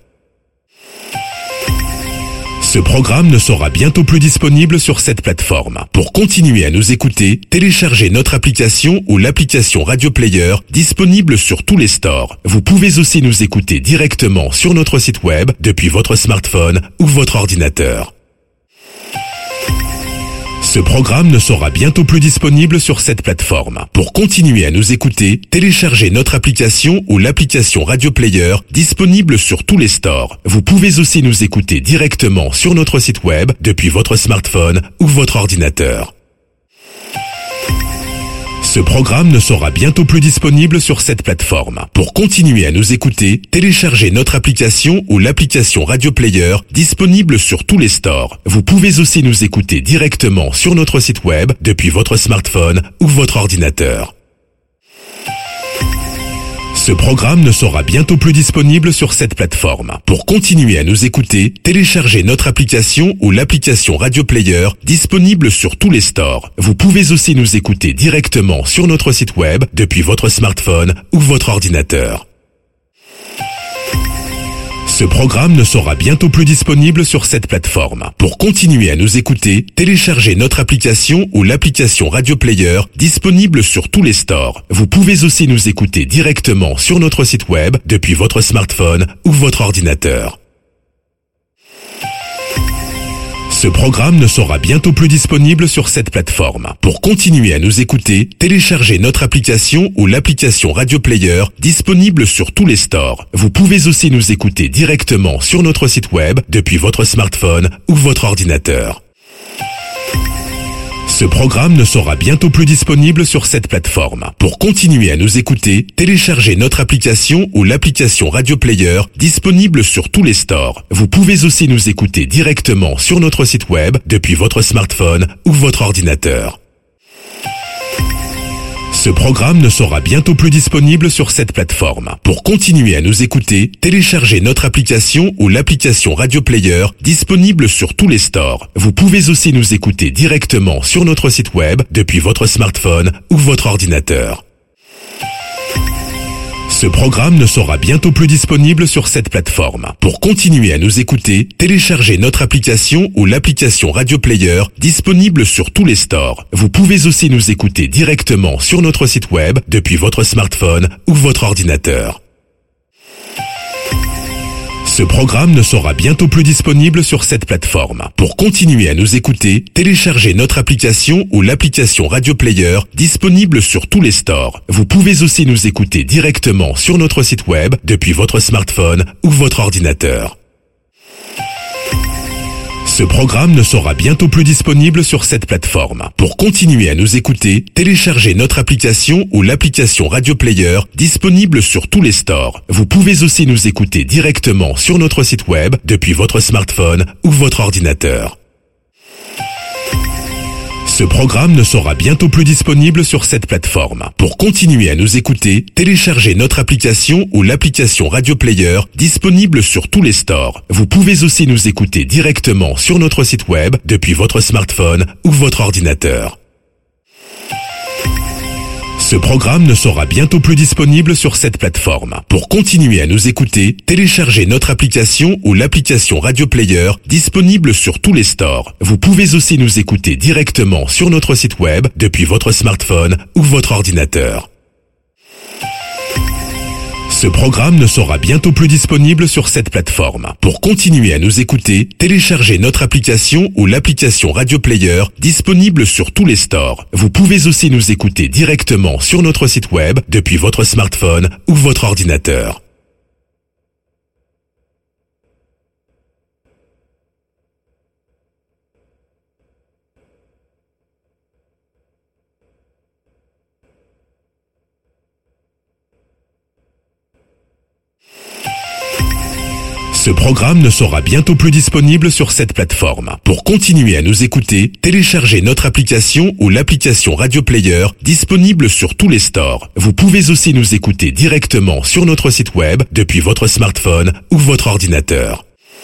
Ce programme ne sera bientôt plus disponible sur cette plateforme. Pour continuer à nous écouter, téléchargez notre application ou l'application Radio Player disponible sur tous les stores. Vous pouvez aussi nous écouter directement sur notre site web depuis votre smartphone ou votre ordinateur. Ce programme ne sera bientôt plus disponible sur cette plateforme. Pour continuer à nous écouter, téléchargez notre application ou l'application Radio Player disponible sur tous les stores. Vous pouvez aussi nous écouter directement sur notre site web depuis votre smartphone ou votre ordinateur. Ce programme ne sera bientôt plus disponible sur cette plateforme. Pour continuer à nous écouter, téléchargez notre application ou l'application Radio Player disponible sur tous les stores. Vous pouvez aussi nous écouter directement sur notre site web depuis votre smartphone ou votre ordinateur. Ce programme ne sera bientôt plus disponible sur cette plateforme. Pour continuer à nous écouter, téléchargez notre application ou l'application Radio Player disponible sur tous les stores. Vous pouvez aussi nous écouter directement sur notre site web depuis votre smartphone ou votre ordinateur. Ce programme ne sera bientôt plus disponible sur cette plateforme. Pour continuer à nous écouter, téléchargez notre application ou l'application Radio Player disponible sur tous les stores. Vous pouvez aussi nous écouter directement sur notre site web depuis votre smartphone ou votre ordinateur. Ce programme ne sera bientôt plus disponible sur cette plateforme. Pour continuer à nous écouter, téléchargez notre application ou l'application Radio Player disponible sur tous les stores. Vous pouvez aussi nous écouter directement sur notre site web depuis votre smartphone ou votre ordinateur. Ce programme ne sera bientôt plus disponible sur cette plateforme. Pour continuer à nous écouter, téléchargez notre application ou l'application Radio Player disponible sur tous les stores. Vous pouvez aussi nous écouter directement sur notre site web depuis votre smartphone ou votre ordinateur. Ce programme ne sera bientôt plus disponible sur cette plateforme. Pour continuer à nous écouter, téléchargez notre application ou l'application Radio Player disponible sur tous les stores. Vous pouvez aussi nous écouter directement sur notre site web depuis votre smartphone ou votre ordinateur. Ce programme ne sera bientôt plus disponible sur cette plateforme. Pour continuer à nous écouter, téléchargez notre application ou l'application Radio Player disponible sur tous les stores. Vous pouvez aussi nous écouter directement sur notre site web depuis votre smartphone ou votre ordinateur. Ce programme ne sera bientôt plus disponible sur cette plateforme. Pour continuer à nous écouter, téléchargez notre application ou l'application Radio Player disponible sur tous les stores. Vous pouvez aussi nous écouter directement sur notre site web depuis votre smartphone ou votre ordinateur. Ce programme ne sera bientôt plus disponible sur cette plateforme. Pour continuer à nous écouter, téléchargez notre application ou l'application Radio Player disponible sur tous les stores. Vous pouvez aussi nous écouter directement sur notre site web depuis votre smartphone ou votre ordinateur. Ce programme ne sera bientôt plus disponible sur cette plateforme. Pour continuer à nous écouter, téléchargez notre application ou l'application Radio Player disponible sur tous les stores. Vous pouvez aussi nous écouter directement sur notre site web depuis votre smartphone ou votre ordinateur. Ce programme ne sera bientôt plus disponible sur cette plateforme. Pour continuer à nous écouter, téléchargez notre application ou l'application Radio Player disponible sur tous les stores. Vous pouvez aussi nous écouter directement sur notre site web depuis votre smartphone ou votre ordinateur. Ce programme ne sera bientôt plus disponible sur cette plateforme. Pour continuer à nous écouter, téléchargez notre application ou l'application Radio Player disponible sur tous les stores. Vous pouvez aussi nous écouter directement sur notre site web depuis votre smartphone ou votre ordinateur. Ce programme ne sera bientôt plus disponible sur cette plateforme. Pour continuer à nous écouter, téléchargez notre application ou l'application Radio Player disponible sur tous les stores. Vous pouvez aussi nous écouter directement sur notre site web depuis votre smartphone ou votre ordinateur.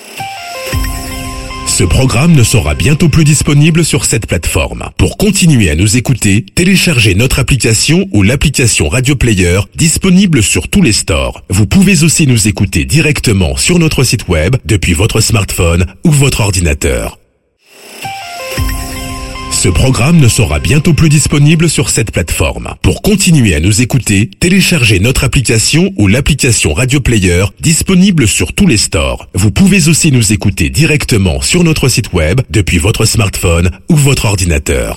Ce programme ne sera bientôt plus disponible sur cette plateforme. Pour continuer à nous écouter, téléchargez notre application ou l'application Radio Player disponible sur tous les stores. Vous pouvez aussi nous écouter directement sur notre site web depuis votre smartphone ou votre ordinateur. Ce programme ne sera bientôt plus disponible sur cette plateforme. Pour continuer à nous écouter, téléchargez notre application ou l'application Radio Player disponible sur tous les stores. Vous pouvez aussi nous écouter directement sur notre site web depuis votre smartphone ou votre ordinateur.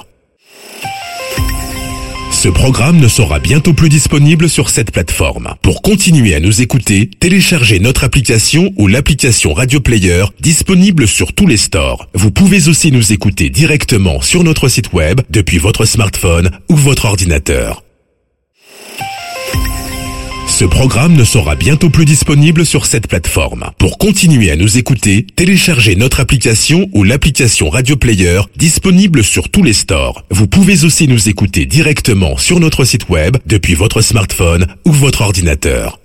Ce programme ne sera bientôt plus disponible sur cette plateforme. Pour continuer à nous écouter, téléchargez notre application ou l'application Radio Player disponible sur tous les stores. Vous pouvez aussi nous écouter directement sur notre site web depuis votre smartphone ou votre ordinateur. Ce programme ne sera bientôt plus disponible sur cette plateforme. Pour continuer à nous écouter, téléchargez notre application ou l'application Radio Player disponible sur tous les stores. Vous pouvez aussi nous écouter directement sur notre site web depuis votre smartphone ou votre ordinateur.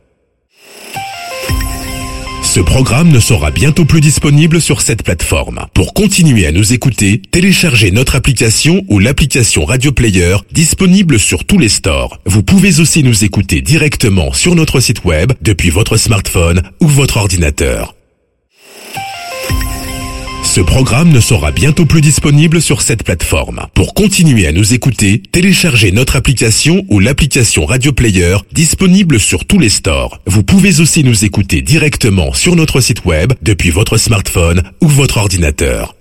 Ce programme ne sera bientôt plus disponible sur cette plateforme. Pour continuer à nous écouter, téléchargez notre application ou l'application Radio Player disponible sur tous les stores. Vous pouvez aussi nous écouter directement sur notre site web depuis votre smartphone ou votre ordinateur. Ce programme ne sera bientôt plus disponible sur cette plateforme. Pour continuer à nous écouter, téléchargez notre application ou l'application Radio Player disponible sur tous les stores. Vous pouvez aussi nous écouter directement sur notre site web depuis votre smartphone ou votre ordinateur.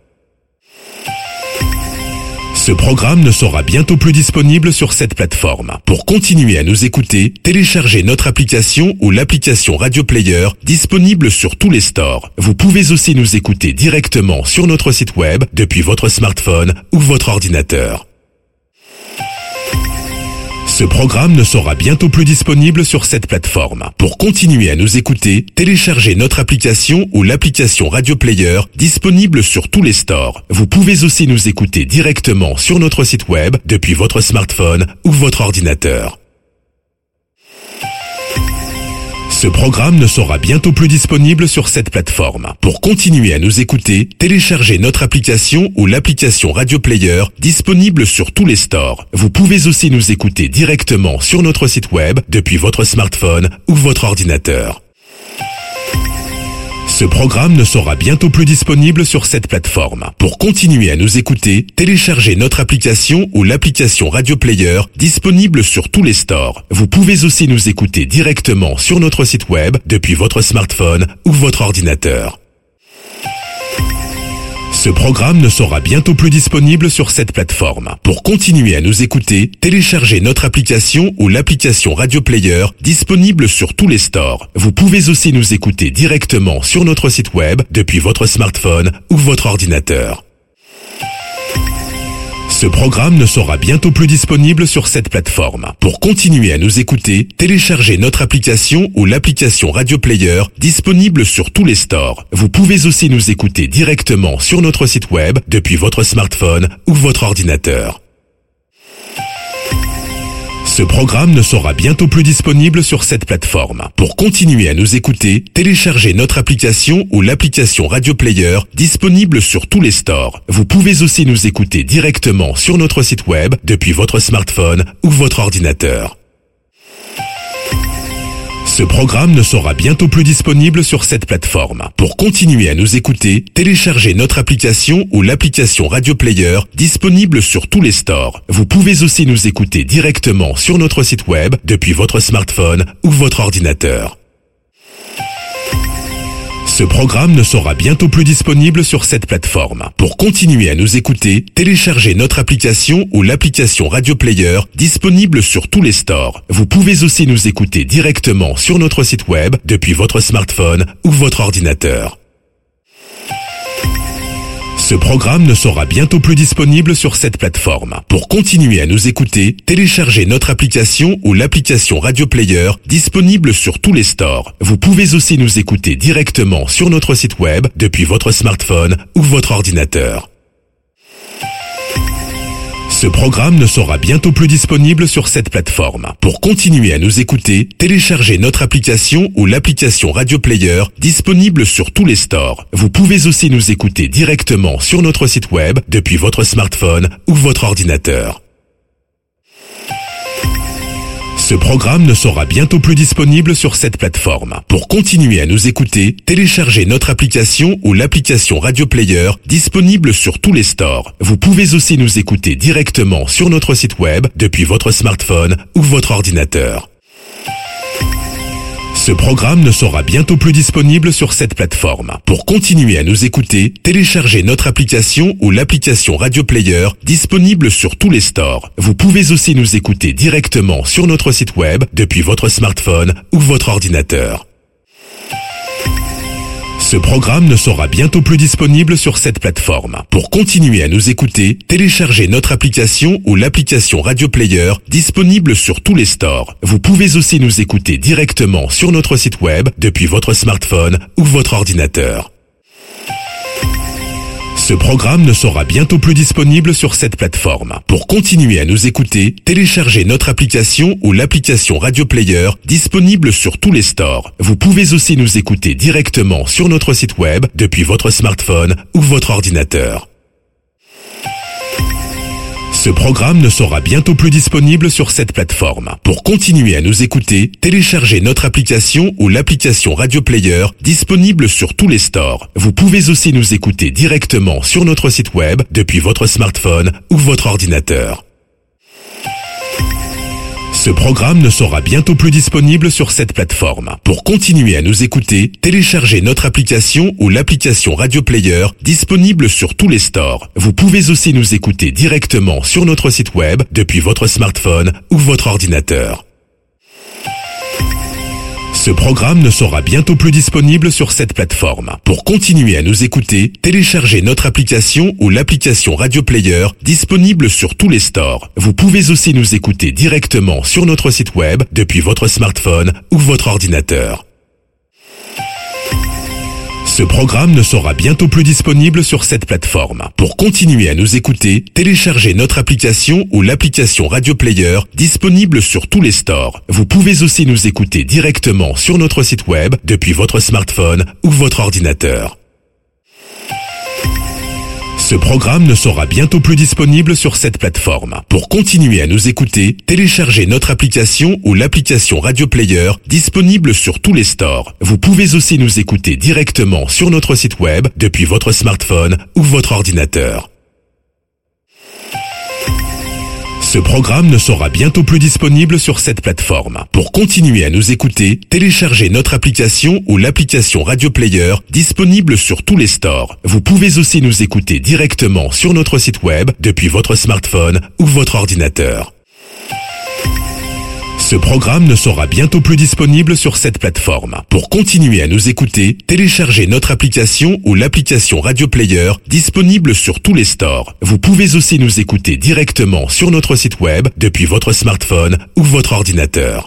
Ce programme ne sera bientôt plus disponible sur cette plateforme. Pour continuer à nous écouter, téléchargez notre application ou l'application Radio Player disponible sur tous les stores. Vous pouvez aussi nous écouter directement sur notre site web depuis votre smartphone ou votre ordinateur. Ce programme ne sera bientôt plus disponible sur cette plateforme. Pour continuer à nous écouter, téléchargez notre application ou l'application Radio Player disponible sur tous les stores. Vous pouvez aussi nous écouter directement sur notre site web depuis votre smartphone ou votre ordinateur. Ce programme ne sera bientôt plus disponible sur cette plateforme. Pour continuer à nous écouter, téléchargez notre application ou l'application Radio Player disponible sur tous les stores. Vous pouvez aussi nous écouter directement sur notre site web depuis votre smartphone ou votre ordinateur. Ce programme ne sera bientôt plus disponible sur cette plateforme. Pour continuer à nous écouter, téléchargez notre application ou l'application Radio Player disponible sur tous les stores. Vous pouvez aussi nous écouter directement sur notre site web depuis votre smartphone ou votre ordinateur. Ce programme ne sera bientôt plus disponible sur cette plateforme. Pour continuer à nous écouter, téléchargez notre application ou l'application Radio Player disponible sur tous les stores. Vous pouvez aussi nous écouter directement sur notre site web depuis votre smartphone ou votre ordinateur. Ce programme ne sera bientôt plus disponible sur cette plateforme. Pour continuer à nous écouter, téléchargez notre application ou l'application Radio Player disponible sur tous les stores. Vous pouvez aussi nous écouter directement sur notre site web depuis votre smartphone ou votre ordinateur. Ce programme ne sera bientôt plus disponible sur cette plateforme. Pour continuer à nous écouter, téléchargez notre application ou l'application Radio Player disponible sur tous les stores. Vous pouvez aussi nous écouter directement sur notre site web depuis votre smartphone ou votre ordinateur. Ce programme ne sera bientôt plus disponible sur cette plateforme. Pour continuer à nous écouter, téléchargez notre application ou l'application Radio Player disponible sur tous les stores. Vous pouvez aussi nous écouter directement sur notre site web depuis votre smartphone ou votre ordinateur. Ce programme ne sera bientôt plus disponible sur cette plateforme. Pour continuer à nous écouter, téléchargez notre application ou l'application Radio Player disponible sur tous les stores. Vous pouvez aussi nous écouter directement sur notre site web depuis votre smartphone ou votre ordinateur. Ce programme ne sera bientôt plus disponible sur cette plateforme. Pour continuer à nous écouter, téléchargez notre application ou l'application Radio Player disponible sur tous les stores. Vous pouvez aussi nous écouter directement sur notre site web depuis votre smartphone ou votre ordinateur. Ce programme ne sera bientôt plus disponible sur cette plateforme. Pour continuer à nous écouter, téléchargez notre application ou l'application Radio Player disponible sur tous les stores. Vous pouvez aussi nous écouter directement sur notre site web depuis votre smartphone ou votre ordinateur. Ce programme ne sera bientôt plus disponible sur cette plateforme. Pour continuer à nous écouter, téléchargez notre application ou l'application Radio Player disponible sur tous les stores. Vous pouvez aussi nous écouter directement sur notre site web depuis votre smartphone ou votre ordinateur. Ce programme ne sera bientôt plus disponible sur cette plateforme. Pour continuer à nous écouter, téléchargez notre application ou l'application Radio Player disponible sur tous les stores. Vous pouvez aussi nous écouter directement sur notre site web depuis votre smartphone ou votre ordinateur. Ce programme ne sera bientôt plus disponible sur cette plateforme. Pour continuer à nous écouter, téléchargez notre application ou l'application Radio Player disponible sur tous les stores. Vous pouvez aussi nous écouter directement sur notre site web depuis votre smartphone ou votre ordinateur. Ce programme ne sera bientôt plus disponible sur cette plateforme. Pour continuer à nous écouter, téléchargez notre application ou l'application Radio Player disponible sur tous les stores. Vous pouvez aussi nous écouter directement sur notre site web depuis votre smartphone ou votre ordinateur. Ce programme ne sera bientôt plus disponible sur cette plateforme. Pour continuer à nous écouter, téléchargez notre application ou l'application Radio Player disponible sur tous les stores. Vous pouvez aussi nous écouter directement sur notre site web depuis votre smartphone ou votre ordinateur. Ce programme ne sera bientôt plus disponible sur cette plateforme. Pour continuer à nous écouter, téléchargez notre application ou l'application Radio Player disponible sur tous les stores. Vous pouvez aussi nous écouter directement sur notre site web depuis votre smartphone ou votre ordinateur. Ce programme ne sera bientôt plus disponible sur cette plateforme. Pour continuer à nous écouter, téléchargez notre application ou l'application Radio Player disponible sur tous les stores. Vous pouvez aussi nous écouter directement sur notre site web depuis votre smartphone ou votre ordinateur. Ce programme ne sera bientôt plus disponible sur cette plateforme. Pour continuer à nous écouter, téléchargez notre application ou l'application Radio Player disponible sur tous les stores. Vous pouvez aussi nous écouter directement sur notre site web depuis votre smartphone ou votre ordinateur. Ce programme ne sera bientôt plus disponible sur cette plateforme. Pour continuer à nous écouter, téléchargez notre application ou l'application Radio Player disponible sur tous les stores. Vous pouvez aussi nous écouter directement sur notre site web depuis votre smartphone ou votre ordinateur. Ce programme ne sera bientôt plus disponible sur cette plateforme. Pour continuer à nous écouter, téléchargez notre application ou l'application Radio Player disponible sur tous les stores. Vous pouvez aussi nous écouter directement sur notre site web depuis votre smartphone ou votre ordinateur. Ce programme ne sera bientôt plus disponible sur cette plateforme. Pour continuer à nous écouter, téléchargez notre application ou l'application Radio Player disponible sur tous les stores. Vous pouvez aussi nous écouter directement sur notre site web depuis votre smartphone ou votre ordinateur.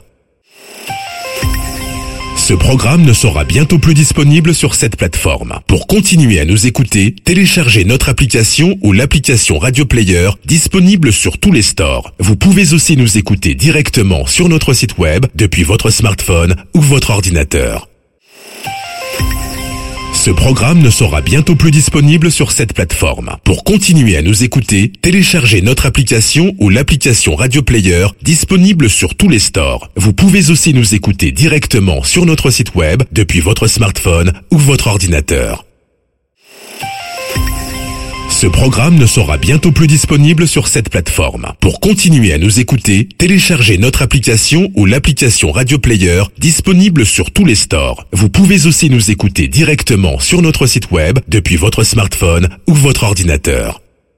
Ce programme ne sera bientôt plus disponible sur cette plateforme. Pour continuer à nous écouter, téléchargez notre application ou l'application Radio Player disponible sur tous les stores. Vous pouvez aussi nous écouter directement sur notre site web depuis votre smartphone ou votre ordinateur. Ce programme ne sera bientôt plus disponible sur cette plateforme. Pour continuer à nous écouter, téléchargez notre application ou l'application Radio Player disponible sur tous les stores. Vous pouvez aussi nous écouter directement sur notre site web depuis votre smartphone ou votre ordinateur. Ce programme ne sera bientôt plus disponible sur cette plateforme. Pour continuer à nous écouter, téléchargez notre application ou l'application Radio Player disponible sur tous les stores. Vous pouvez aussi nous écouter directement sur notre site web depuis votre smartphone ou votre ordinateur.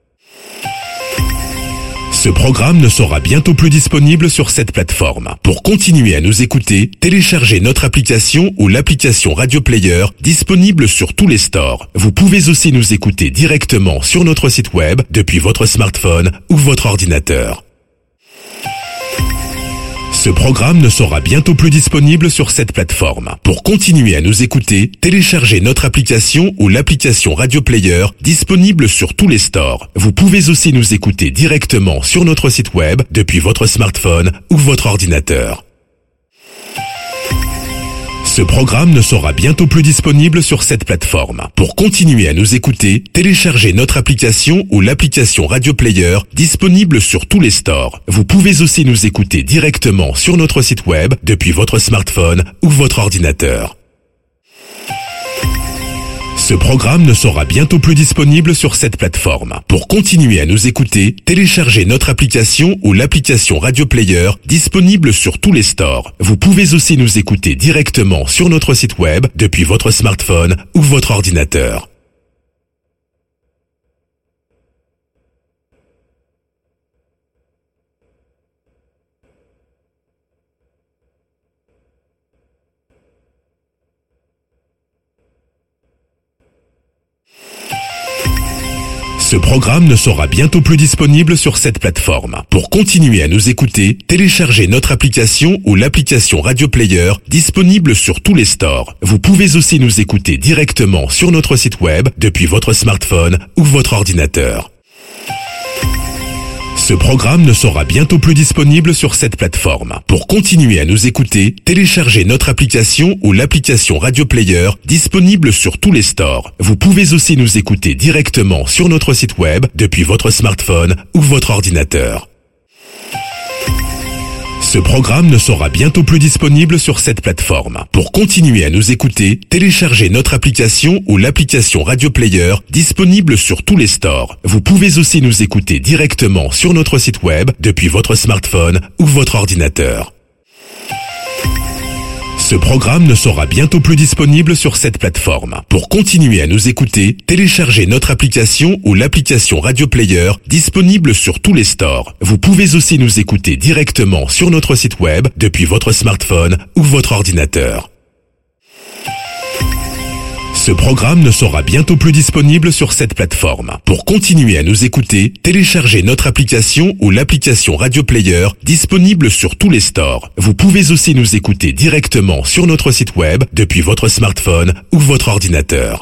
Ce programme ne sera bientôt plus disponible sur cette plateforme. Pour continuer à nous écouter, téléchargez notre application ou l'application Radio Player disponible sur tous les stores. Vous pouvez aussi nous écouter directement sur notre site web depuis votre smartphone ou votre ordinateur. Ce programme ne sera bientôt plus disponible sur cette plateforme. Pour continuer à nous écouter, téléchargez notre application ou l'application Radio Player disponible sur tous les stores. Vous pouvez aussi nous écouter directement sur notre site web depuis votre smartphone ou votre ordinateur. Ce programme ne sera bientôt plus disponible sur cette plateforme. Pour continuer à nous écouter, téléchargez notre application ou l'application Radio Player disponible sur tous les stores. Vous pouvez aussi nous écouter directement sur notre site web depuis votre smartphone ou votre ordinateur. Ce programme ne sera bientôt plus disponible sur cette plateforme. Pour continuer à nous écouter, téléchargez notre application ou l'application Radio Player disponible sur tous les stores. Vous pouvez aussi nous écouter directement sur notre site web depuis votre smartphone ou votre ordinateur. Ce programme ne sera bientôt plus disponible sur cette plateforme. Pour continuer à nous écouter, téléchargez notre application ou l'application Radio Player disponible sur tous les stores. Vous pouvez aussi nous écouter directement sur notre site web depuis votre smartphone ou votre ordinateur. Ce programme ne sera bientôt plus disponible sur cette plateforme. Pour continuer à nous écouter, téléchargez notre application ou l'application Radio Player disponible sur tous les stores. Vous pouvez aussi nous écouter directement sur notre site web depuis votre smartphone ou votre ordinateur. Ce programme ne sera bientôt plus disponible sur cette plateforme. Pour continuer à nous écouter, téléchargez notre application ou l'application Radio Player disponible sur tous les stores. Vous pouvez aussi nous écouter directement sur notre site web depuis votre smartphone ou votre ordinateur. Ce programme ne sera bientôt plus disponible sur cette plateforme. Pour continuer à nous écouter, téléchargez notre application ou l'application Radio Player disponible sur tous les stores. Vous pouvez aussi nous écouter directement sur notre site web depuis votre smartphone ou votre ordinateur. Ce programme ne sera bientôt plus disponible sur cette plateforme. Pour continuer à nous écouter, téléchargez notre application ou l'application Radio Player disponible sur tous les stores. Vous pouvez aussi nous écouter directement sur notre site web depuis votre smartphone ou votre ordinateur.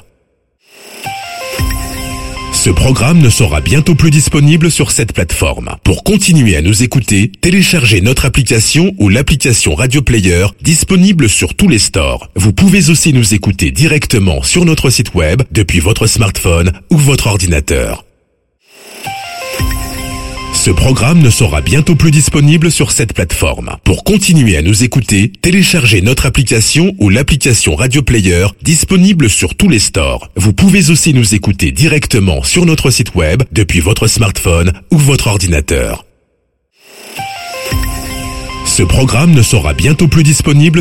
Ce programme ne sera bientôt plus disponible sur cette plateforme. Pour continuer à nous écouter, téléchargez notre application ou l'application Radio Player disponible sur tous les stores. Vous pouvez aussi nous écouter directement sur notre site web depuis votre smartphone ou votre ordinateur. Ce programme ne sera bientôt plus disponible sur cette plateforme. Pour continuer à nous écouter, téléchargez notre application ou l'application Radio Player disponible sur tous les stores. Vous pouvez aussi nous écouter directement sur notre site web depuis votre smartphone ou votre ordinateur. Ce programme ne sera bientôt plus disponible